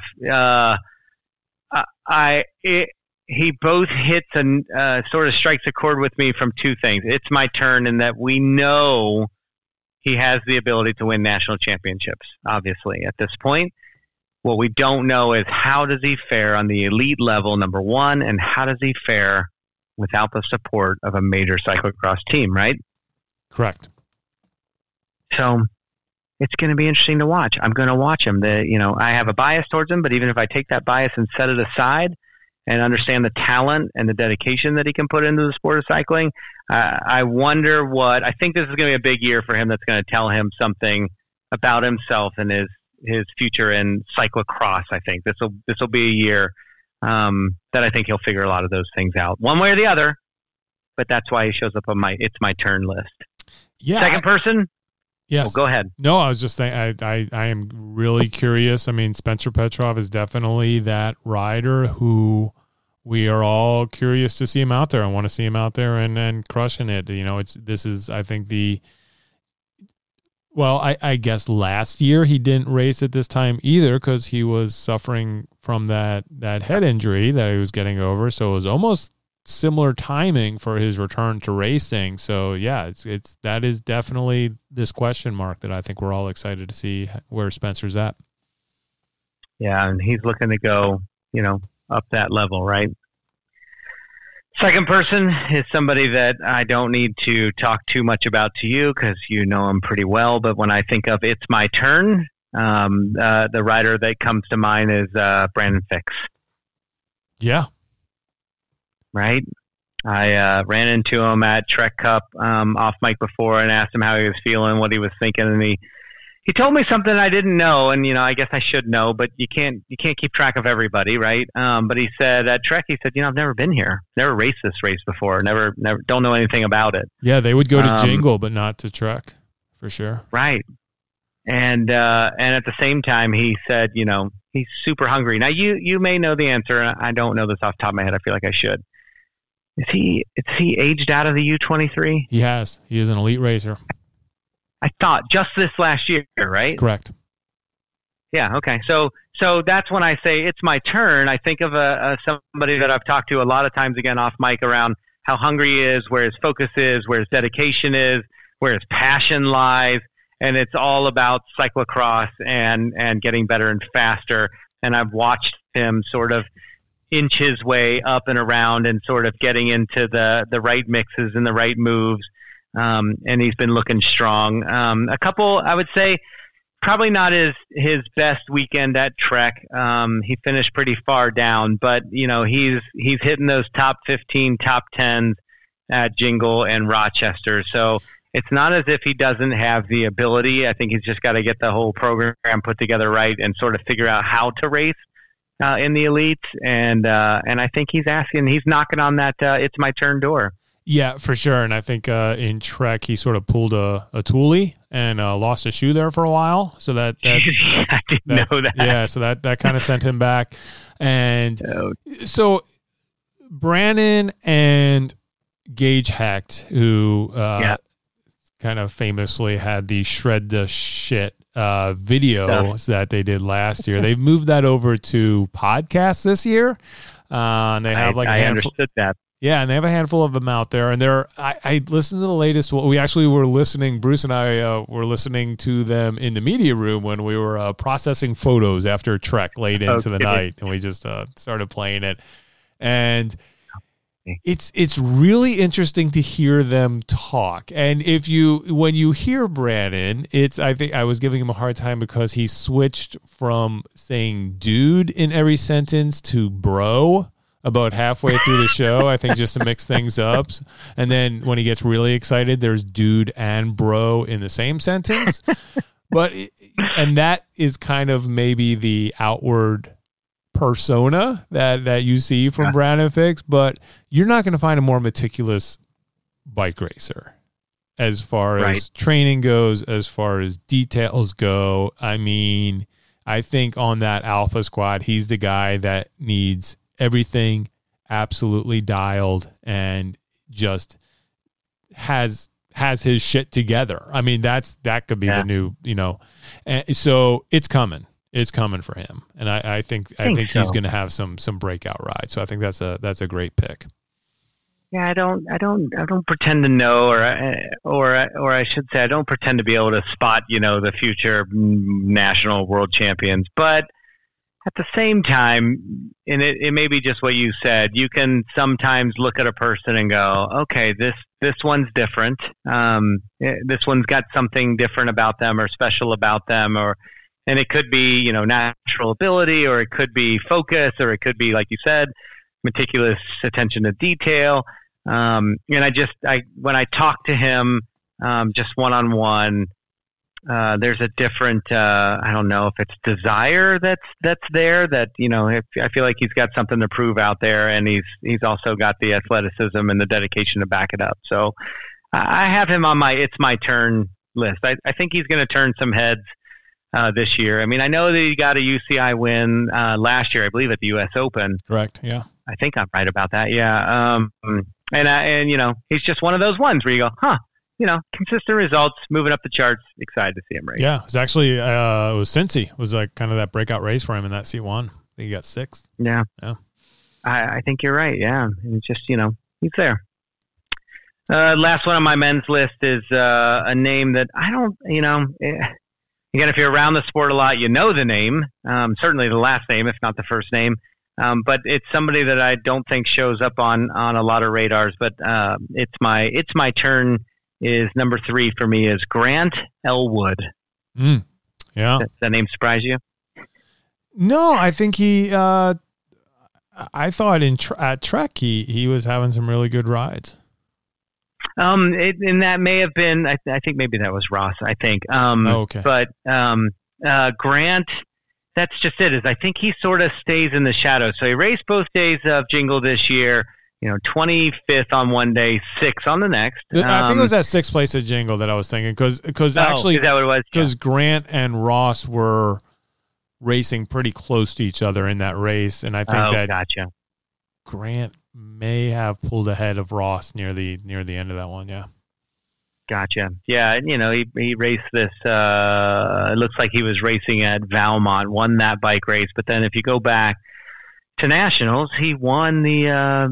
He both hits and sort of strikes a chord with me from two things. It's my turn in that we know he has the ability to win national championships, obviously, at this point. What we don't know is how does he fare on the elite level, number one, and how does he fare without the support of a major cyclocross team, right?
Correct.
So it's going to be interesting to watch. I'm going to watch him. I have a bias towards him, but even if I take that bias and set it aside and understand the talent and the dedication that he can put into the sport of cycling, I wonder I think this is going to be a big year for him that's going to tell him something about himself and his future in cyclocross. I think this will be a year that I think he'll figure a lot of those things out, one way or the other. But that's why he shows up on my It's My Turn list.
Yeah.
Second person.
Yes.
Well, go ahead.
No, I was just saying I am really curious. I mean, Spencer Petrov is definitely that rider who we are all curious to see him out there. I want to see him out there and crushing it. I think I guess last year he didn't race at this time either because he was suffering from that head injury that he was getting over. So it was almost similar timing for his return to racing. So yeah, that is definitely this question mark that I think we're all excited to see where Spencer's at.
Yeah, and he's looking to go, up that level, right? Second person is somebody that I don't need to talk too much about to you because you know him pretty well. But when I think of It's My Turn, the rider that comes to mind is Brandon Fix.
Yeah.
Right? I ran into him at Trek Cup off mic before and asked him how he was feeling, what he was thinking, and he told me something I didn't know, and I guess I should know, but you can't keep track of everybody, right? But he said at Trek, I've never been here, never raced this race before, never don't know anything about it.
Yeah, they would go to Jingle, but not to Trek, for sure.
Right, and at the same time, he said, he's super hungry. Now you may know the answer, and I don't know this off the top of my head. I feel like I should. Is he aged out of the U23?
He has. He is an elite racer.
I thought just this last year, right?
Correct.
Yeah. Okay. So that's when I say It's My Turn. I think of somebody that I've talked to a lot of times, again, off mic, around how hungry he is, where his focus is, where his dedication is, where his passion lies. And it's all about cyclocross and getting better and faster. And I've watched him sort of inch his way up and around and sort of getting into the right mixes and the right moves. And he's been looking strong. A couple, I would say, probably not his best weekend at Trek. He finished pretty far down, but he's hitting those top 15, top 10s at Jingle and Rochester. So it's not as if he doesn't have the ability. I think he's just got to get the whole program put together right and sort of figure out how to race in the elites. And I think he's knocking on that it's my turn door.
Yeah, for sure. And I think in Trek, he sort of pulled a Thule and lost a shoe there for a while. So that
I didn't know that.
Yeah, so that kind of sent him back. And so Brannon and Gage Hecht, who kind of famously had the shred the shit videos that they did last year, they've moved that over to podcasts this year. And they have
I understood that.
Yeah, and they have a handful of them out there. And I listened to the latest. We actually were listening, Bruce and I were listening to them in the media room when we were processing photos after Trek late into the night. And we just started playing it. And it's really interesting to hear them talk. And when you hear Brannon, I think I was giving him a hard time because he switched from saying dude in every sentence to bro about halfway through the show, I think, just to mix things up. And then when he gets really excited, there's dude and bro in the same sentence. And that is kind of maybe the outward persona that you see from Brandon Fix, but you're not going to find a more meticulous bike racer as far as training goes, as far as details go. I mean, I think on that Alpha squad, he's the guy that needs everything absolutely dialed and just has his shit together. I mean, that could be the new, and so it's coming. It's coming for him. And I think he's going to have some breakout ride. So I think that's a great pick.
Yeah, I don't pretend to know, or I should say, I don't pretend to be able to spot, the future national world champions, but at the same time, and it may be just what you said, you can sometimes look at a person and go, okay, this one's different. This one's got something different about them or special about them, and it could be, natural ability, or it could be focus, or it could be, like you said, meticulous attention to detail. And when I talk to him, just one-on-one, there's a different, I don't know if it's desire that's there, that, I feel like he's got something to prove out there, and he's also got the athleticism and the dedication to back it up. So I have him on it's my turn list. I think he's going to turn some heads this year. I mean, I know that he got a UCI win last year, I believe, at the U.S. Open.
Correct. Yeah.
I think I'm right about that. Yeah. And he's just one of those ones where you go, consistent results, moving up the charts. Excited to see him race.
Yeah, it was actually it was Cincy. It was like kind of that breakout race for him in that C1. I think he got sixth.
Yeah.
Yeah.
I think you're right. Yeah. And just, he's there. Last one on my men's list is a name that I don't, again, if you're around the sport a lot, you know the name, certainly the last name, if not the first name. But it's somebody that I don't think shows up on a lot of radars. But it's my turn is number 3 for me is Grant Elwood.
Yeah.
Does that name surprise you?
No, I think he. I thought at Trek he was having some really good rides.
And that may have been. I think maybe that was Ross. I think.
Okay.
But Grant, that's just it. Is I think he sort of stays in the shadows. So he raced both days of Jingle this year. 25th on one day, 6th on the next.
I think it was that 6th place at Jingle that I was thinking because actually
is that what it was?
Because Grant and Ross were racing pretty close to each other in that race, and I think
gotcha.
Grant may have pulled ahead of Ross near the end of that one. Yeah.
Gotcha. Yeah, he raced this. It looks like he was racing at Valmont, won that bike race, but then if you go back to nationals, he won the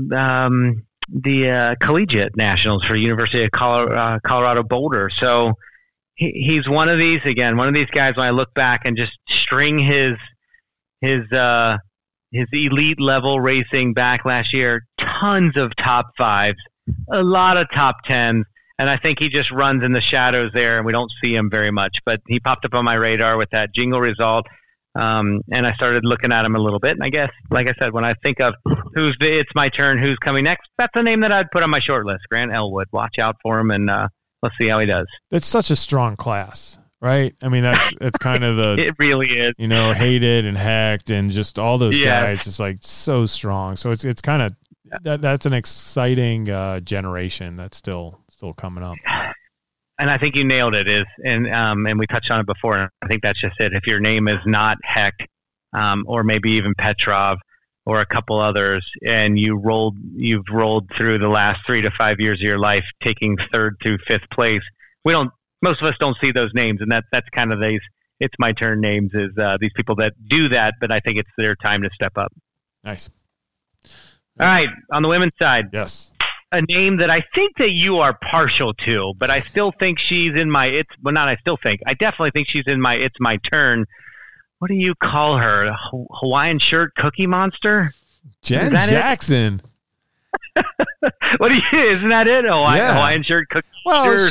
collegiate nationals for University of Colorado Boulder. So he's one of these guys. When I look back and just string his elite level racing back last year, tons of top 5s, a lot of top 10s, and I think he just runs in the shadows there, and we don't see him very much. But he popped up on my radar with that Jingle result. And I started looking at him a little bit. And I guess, like I said, when I think of it's my turn, who's coming next, that's a name that I'd put on my short list, Grant Elwood. Watch out for him and let's see how he does.
It's such a strong class, right? I mean, it's kind of the
it really is.
Hated and Hecht and just all those guys. It's like so strong. So it's kind of that's an exciting generation that's still coming up.
And I think you nailed it. And we touched on it before. I think that's just it. If your name is not Hecht, or maybe even Petrov, or a couple others, and you've rolled through the last 3 to 5 years of your life, taking 3rd through 5th place. Most of us don't see those names, and that's kind of these "it's my turn" names. Is these people that do that? But I think it's their time to step up.
Nice.
All right, on the women's side,
yes,
a name that I think that you are partial to, but I still think she's in my "it's." Well, not I still think. I definitely think she's in my "it's my turn." What do you call her? Hawaiian shirt cookie monster?
Jen Jackson.
Isn't that it? Hawaiian shirt cookie.
Well,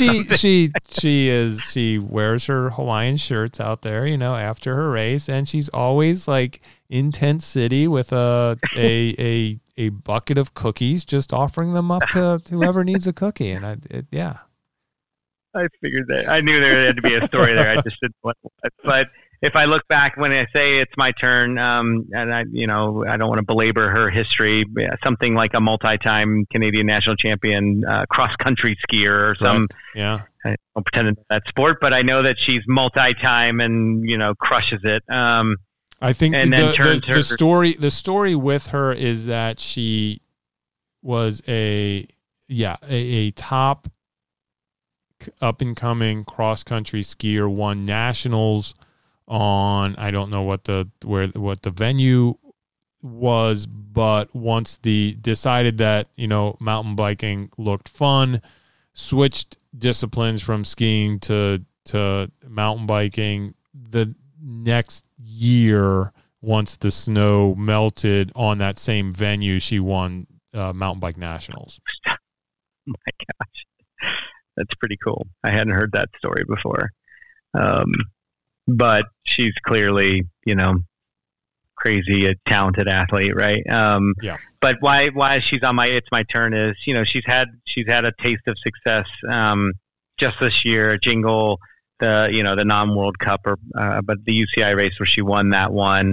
she wears her Hawaiian shirts out there, after her race, and she's always like in Tent City with a bucket of cookies, just offering them up to whoever needs a cookie. And I
figured that. I knew there had to be a story there. I just didn't want to, but if I look back when I say it's my turn, and I don't want to belabor her history, something like a multi-time Canadian national champion cross-country skier or some.
Yeah.
I don't pretend to know that sport, but I know that she's multi-time and crushes it.
I think the story with her is that she was a top up and coming cross-country skier, won nationals on, I don't know what the venue was, but once decided that, mountain biking looked fun, switched disciplines from skiing to mountain biking. The next year, once the snow melted on that same venue, she won mountain bike nationals.
Oh my gosh. That's pretty cool. I hadn't heard that story before. But she's clearly, crazy, a talented athlete, right?
Yeah.
But why she's on it's my turn is, she's had a taste of success just this year at Jingle, the non-World Cup, but the UCI race where she won that one.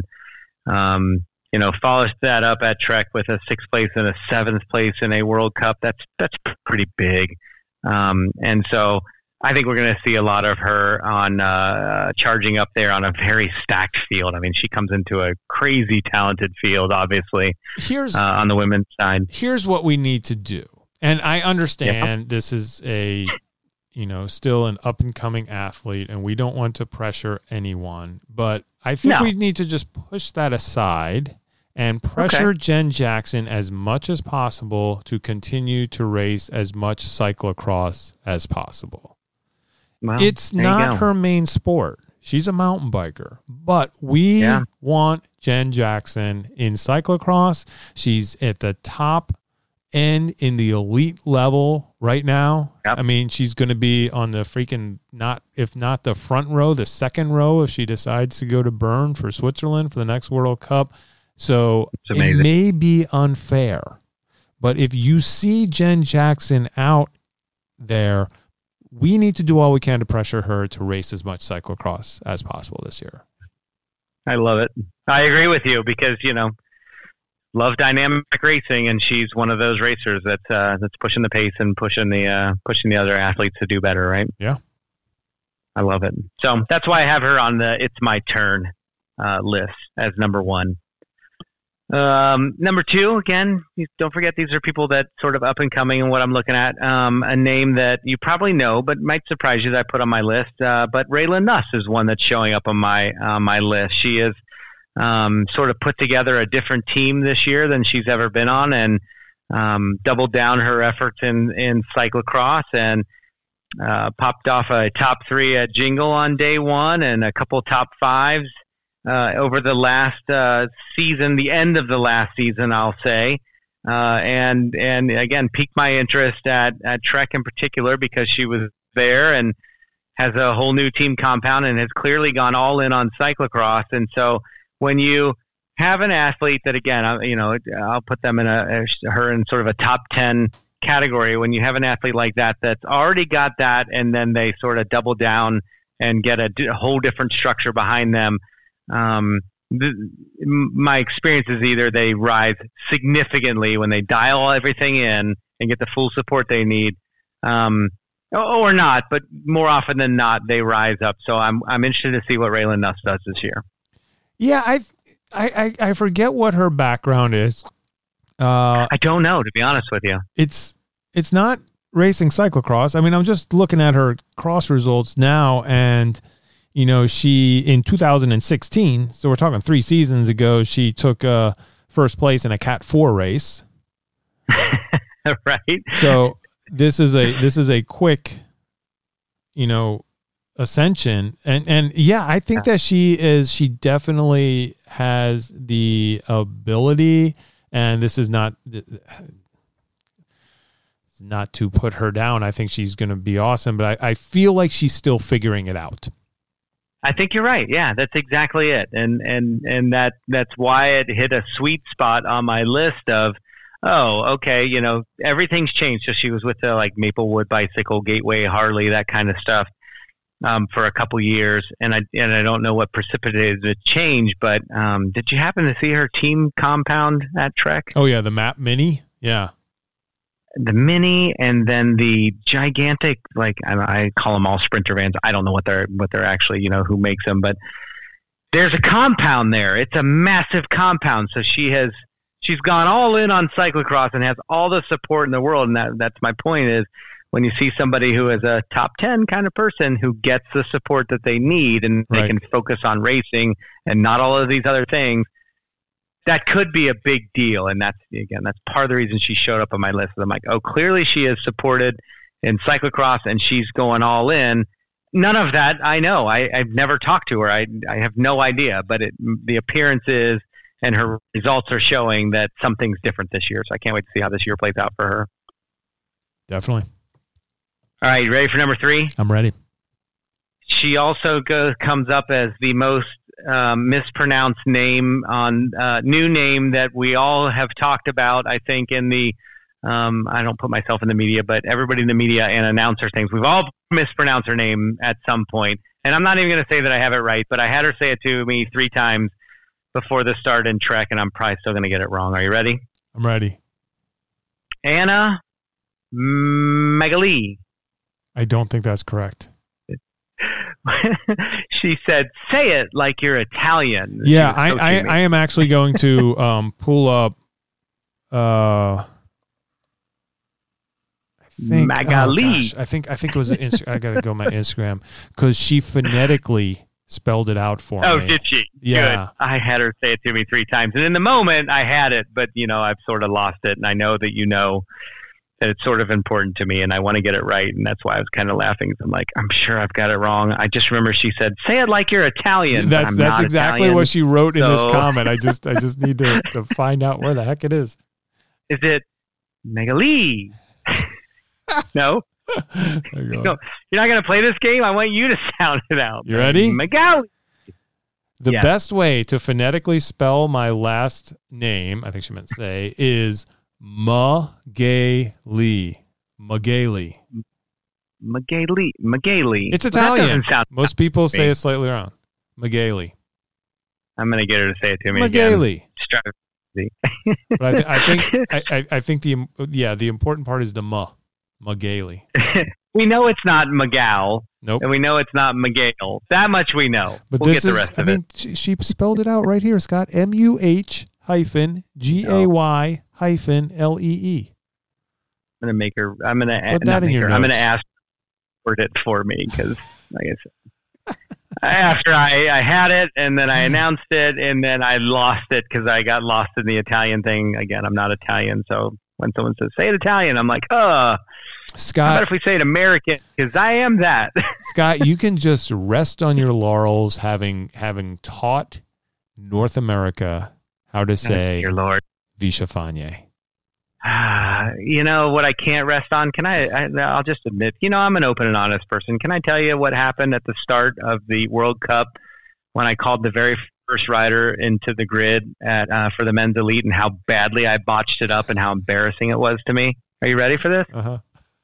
Follows that up at Trek with a 6th place and a 7th place in a World Cup. That's pretty big. And so I think we're going to see a lot of her on charging up there on a very stacked field. I mean, she comes into a crazy talented field, obviously, on the women's side.
Here's what we need to do. And I understand this is still an up-and-coming athlete, and we don't want to pressure anyone. But I think we need to just push that aside and pressure Jen Jackson as much as possible to continue to race as much cyclocross as possible. Well, it's not her main sport. She's a mountain biker, but we want Jen Jackson in cyclocross. She's at the top end in the elite level right now. Yep. I mean, she's going to be on the freaking, if not the front row, the second row if she decides to go to Bern for Switzerland for the next World Cup. So it may be unfair, but if you see Jen Jackson out there, we need to do all we can to pressure her to race as much cyclocross as possible this year.
I love it. I agree with you because, love dynamic racing, and she's one of those racers that's pushing the pace and pushing the other athletes to do better, right?
Yeah.
I love it. So that's why I have her on the "It's My Turn" list as number 1. Number 2, again, don't forget these are people that sort of up and coming and what I'm looking at. A name that you probably know, but might surprise you that I put on my list. But Raylan Nuss is one that's showing up on my list. She is sort of put together a different team this year than she's ever been on, and doubled down her efforts in cyclocross and popped off a top 3 at Jingle on day 1 and a couple top 5s. Over the last season, the end of the last season, I'll say, and again piqued my interest at Trek in particular because she was there and has a whole new team compound and has clearly gone all in on cyclocross. And so when you have an athlete that, again, I'll put them in her in sort of a top 10 category when you have an athlete like that that's already got that, and then they sort of double down and get a whole different structure behind them. My experience is either they rise significantly when they dial everything in and get the full support they need, or not. But more often than not, they rise up. So I'm interested to see what Raylan Nuss does this year.
Yeah, I forget what her background is.
I don't know, to be honest with you.
It's not racing cyclocross. I mean, I'm just looking at her cross results now, and she in 2016, so we're talking 3 seasons ago, she took first place in a Cat 4 race.
Right.
So this is a quick, ascension, and yeah, I think that she definitely has the ability, and this is not to put her down. I think she's going to be awesome, but I feel like she's still figuring it out.
I think you're right. Yeah, that's exactly it. And that's why it hit a sweet spot on my list of, oh, okay, everything's changed. So she was with the Maplewood Bicycle, Gateway, Harley, that kind of stuff for a couple years. And I don't know what precipitated the change, but did you happen to see her team compound at Trek?
Oh yeah, the Map Mini. Yeah.
The Mini, and then the gigantic, I call them all Sprinter vans. I don't know what they're actually, who makes them, but there's a compound there. It's a massive compound. So she's gone all in on cyclocross and has all the support in the world. And that's my point is when you see somebody who is a top 10 kind of person who gets the support that they need and they can focus on racing and not all of these other things, that could be a big deal. And that's part of the reason she showed up on my list. I'm like, oh, clearly she is supported in cyclocross and she's going all in. None of that I know. I've never talked to her. I have no idea, but the appearances and her results are showing that something's different this year. So I can't wait to see how this year plays out for her.
Definitely.
All right. You ready for number 3?
I'm ready.
She also comes up as the most mispronounced name on new name that we all have talked about. I think in the I don't put myself in the media, but everybody in the media and announcer things, we've all mispronounced her name at some point. And I'm not even going to say that I have it right, but I had her say it to me 3 times before the start in Trek, and I'm probably still going to get it wrong. Are you ready?
I'm ready.
Anna Megali.
I don't think that's correct.
She said, say it like you're Italian.
Yeah, I am actually going to pull up I think
Magali.
I think it was I gotta go my Instagram because she phonetically spelled it out for me.
Oh, did she?
Yeah.
Good. I had her say it to me 3 times, and in the moment I had it, but I've sort of lost it, and I know that that it's sort of important to me, and I want to get it right, and that's why I was kind of laughing. I'm like, I'm sure I've got it wrong. I just remember she said, "Say it like you're Italian."
That's exactly
Italian,
what she wrote in this comment. I just need to find out where the heck it is.
Is it Megali? No.
You
No, you're not going to play this game. I want you to sound it out.
You ready?
Megali.
The best way to phonetically spell my last name, I think she meant say, is Magali. Magali.
Magali.
It's Italian.
Well,
most people say it slightly wrong. Magali.
I'm going to get her to say it to me
Magali.
Again.
But I think the important part is the Magali.
We know it's not Magal.
Nope.
And we know it's not Miguel. That much we know.
But
we'll get the rest of it.
She spelled it out right here, Scott. MUH-GAY-LEE.
I'm going to make her. I'm going to
put that in your notes.
I'm going to ask her to word it for me because, like I said, after I had it and then I announced it and then I lost it because I got lost in the Italian thing. Again, I'm not Italian, so when someone says say it Italian, I'm like,
Scott,
how about if we say it American? Because I am that.
Scott, you can just rest on your laurels, having taught North America how to say
"Your Lord."
Visha Fanye.
You know what I can't rest on? I'll just admit, I'm an open and honest person. Can I tell you what happened at the start of the World Cup when I called the very first rider into the grid for the men's elite and how badly I botched it up and how embarrassing it was to me? Are you ready for this?
Uh-huh.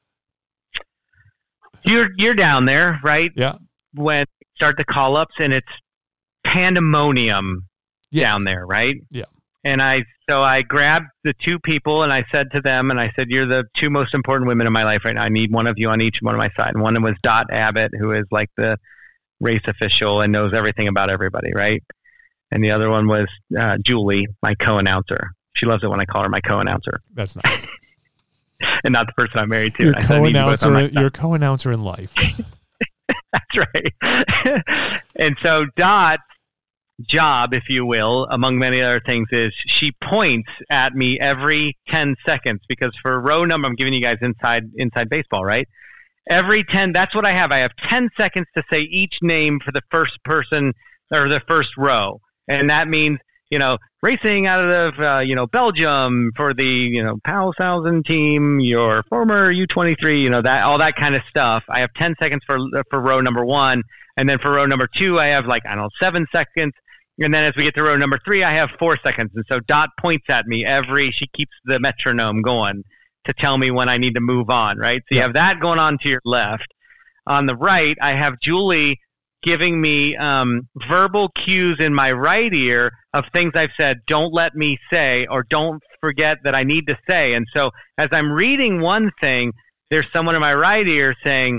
You're down there, right?
Yeah.
When you start the call-ups, and it's pandemonium down there, right?
Yeah.
And I grabbed the two people, and I said to them, and I said, you're the two most important women in my life right now. I need one of you on each one of my side. And one was Dot Abbott, who is like the race official and knows everything about everybody, right? And the other one was Julie, my co-announcer. She loves it when I call her my co-announcer.
That's nice.
And not the person I'm married to.
Your co-announcer in life.
That's right. And so Dot's job, if you will, among many other things, is she points at me every 10 seconds, because for row number, I'm giving you guys inside baseball, right? Every 10, that's what I have. I have 10 seconds to say each name for the first person or the first row. And that means, racing out of, Belgium for the, Palshausen team, your former U23, that all that kind of stuff. I have 10 seconds for row number 1. And then for row number 2, I have 7 seconds. And then as we get to row number 3, I have 4 seconds. And so Dot points at me she keeps the metronome going to tell me when I need to move on, right? So you have that going on to your left. On the right, I have Julie giving me verbal cues in my right ear of things I've said, don't let me say, or don't forget that I need to say. And so as I'm reading one thing, there's someone in my right ear saying,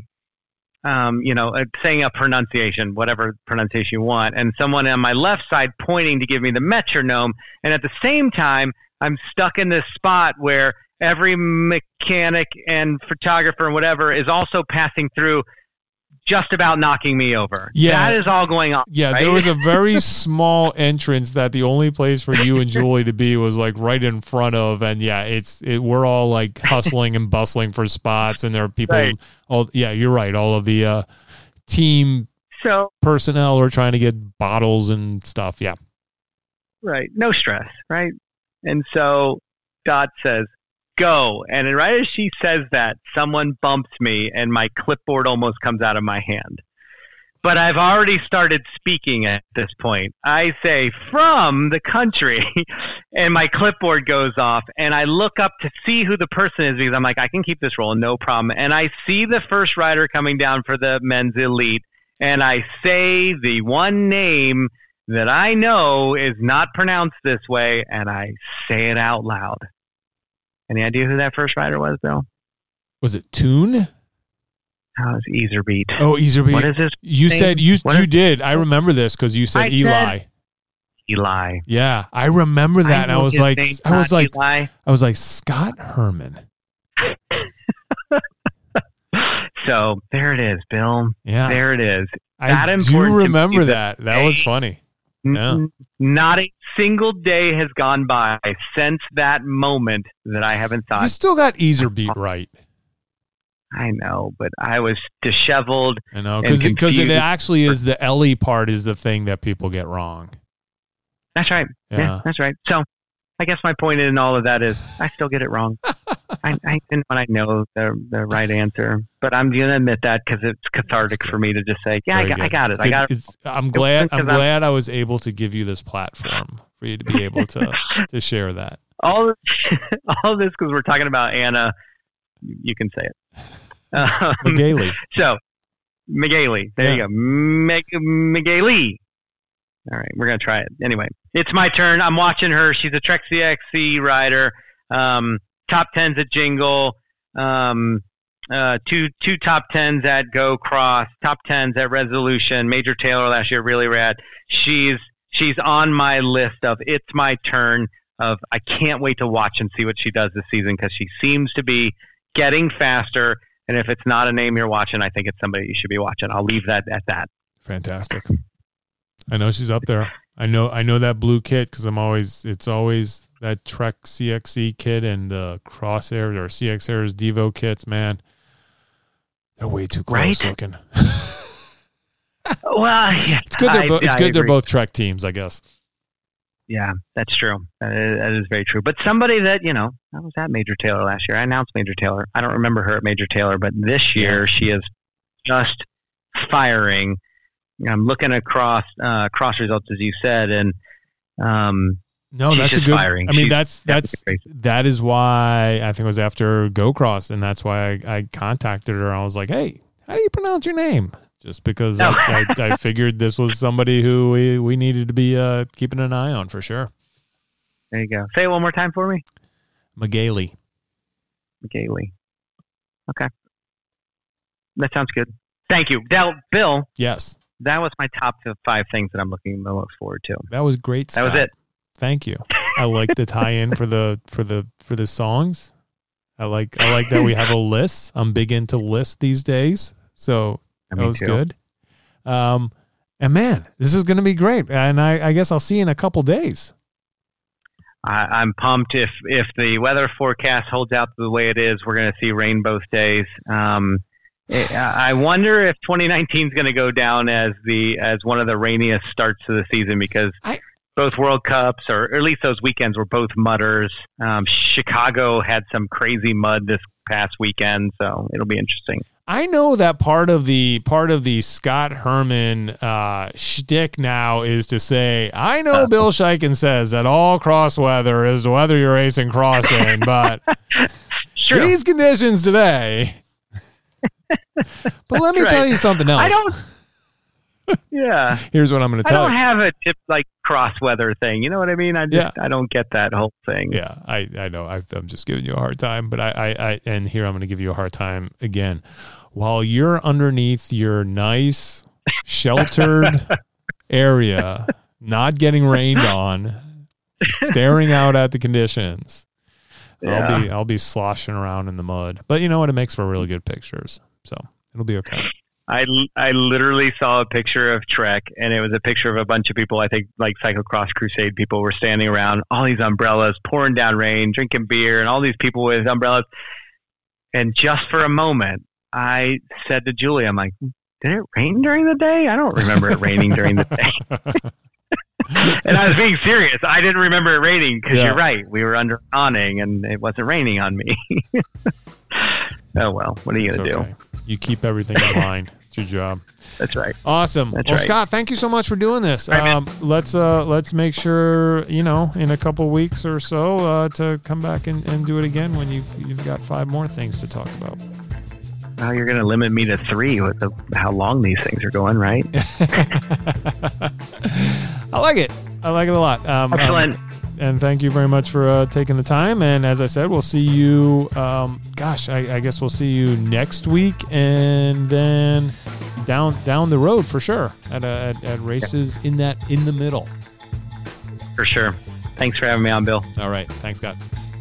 saying a pronunciation, whatever pronunciation you want, and someone on my left side pointing to give me the metronome. And at the same time, I'm stuck in this spot where every mechanic and photographer and whatever is also passing through, just about knocking me over.
Yeah.
That is all going on.
Yeah,
right?
There was a very small entrance that the only place for you and Julie to be was right in front of, and we're all hustling and bustling for spots, and there are people.
Right.
You're right. All of the team personnel are trying to get bottles and stuff. Yeah.
Right. No stress. Right. And so Dot says, go. And right as she says that, someone bumps me and my clipboard almost comes out of my hand. But I've already started speaking at this point. I say, from the country, and my clipboard goes off, and I look up to see who the person is, because I'm like, I can keep this rolling, no problem. And I see the first rider coming down for the men's elite, and I say the one name that I know is not pronounced this way, and I say it out loud. Any idea who that first rider was, Bill?
Was it Toon?
Oh, it's Iserbeat.
Oh, Iserbeat.
What is this?
You said you did. I remember this because you said Eli.
Eli.
Yeah, I remember that. And I was like, Scott Herman.
So there it is, Bill.
Yeah,
there it is.
I do remember that. That was funny. Yeah.
Not a single day has gone by since that moment that I haven't thought.
You still got Iserbeat right.
I know, but I was disheveled.
I know, because it actually is the Ellie part is the thing that people get wrong.
That's right. Yeah, that's right. So I guess my point in all of that is I still get it wrong. I know the right answer, but I'm going to admit that because it's cathartic for me to just say, I got it. I got it.
I'm glad I was able to give you this platform for you to be able to share that.
All this because we're talking about Anna. You can say it.
McGailey.
So, McGailey. There you go. McGailey. All right, we're going to try it. Anyway, it's my turn. I'm watching her. She's a Trek CXC rider. Top 10s at Jingle. Two top 10s at Go Cross. Top 10s at Resolution. Major Taylor last year, really rad. She's on my list of it's my turn of I can't wait to watch and see what she does this season because she seems to be getting faster. And if it's not a name you're watching, I think it's somebody you should be watching. I'll leave that at that.
Fantastic. I know she's up there. I know that blue kit because it's always that Trek CXC kit and the Crosshairs or CXairs Devo kits, man. They're way too close looking.
Well, yeah,
it's good. They're both Trek teams, I guess.
Yeah, that's true. That is very true. But somebody that, I was at Major Taylor last year. I announced Major Taylor. I don't remember her at Major Taylor, but this year she is just firing. I'm looking across results, as you said, and
No,
she's
that's a
just
good.
firing.
I mean,
She's
that is why I think it was after Go Cross, and that's why I contacted her. I was like, "Hey, how do you pronounce your name?" Just because I figured this was somebody who we needed to be keeping an eye on for sure.
There you go. Say it one more time for me.
McGailey.
Okay. That sounds good. Thank you. Bill,
Yes.
that was my top 5 things that I'm looking the most forward to.
That was great, Scott.
That was it.
Thank you. I like the tie-in for the songs. I like that we have a list. I'm big into lists these days. So that was good. And man, this is going to be great. And I guess I'll see you in a couple days.
I'm pumped. If the weather forecast holds out the way it is, we're going to see rain both days. I wonder if 2019 is going to go down as one of the rainiest starts to the season because both World Cups, or at least those weekends, were both mudders. Chicago had some crazy mud this past weekend, so it'll be interesting.
I know that part of the Scott Herman shtick now is to say, I know Bill Shiken says that all cross weather is the weather you're racing cross in, but these conditions today. But let me tell you something else.
Yeah.
Here's what I'm going to tell you.
I don't have a tip like cross weather thing. You know what I mean? I don't get that whole thing.
Yeah, I know. I'm just giving you a hard time, but and here I'm going to give you a hard time again. While you're underneath your nice sheltered area, not getting rained on, staring out at the conditions, I'll be sloshing around in the mud. But you know what? It makes for really good pictures, so it'll be okay.
I literally saw a picture of Trek, and it was a picture of a bunch of people, I think like Cyclocross Crusade people were standing around, all these umbrellas, pouring down rain, drinking beer, and all these people with umbrellas. And just for a moment, I said to Julie, I'm like, did it rain during the day? I don't remember it raining during the day. And I was being serious. I didn't remember it raining because you're right. We were under awning, and it wasn't raining on me. Oh, well, what are you going to do?
You keep everything in line. It's your job.
That's right.
Awesome.
That's
right.
Scott,
thank you so much for doing this.
Right,
let's make sure, in a couple weeks or so to come back and do it again when you've got 5 more things to talk about.
Oh, you're going to limit me to 3 with how long these things are going, right?
I like it. I like it a lot.
Excellent.
And thank you very much for taking the time. And as I said, we'll see you, I guess we'll see you next week and then down the road for sure at races in the middle.
For sure. Thanks for having me on, Bill.
All right. Thanks, Scott.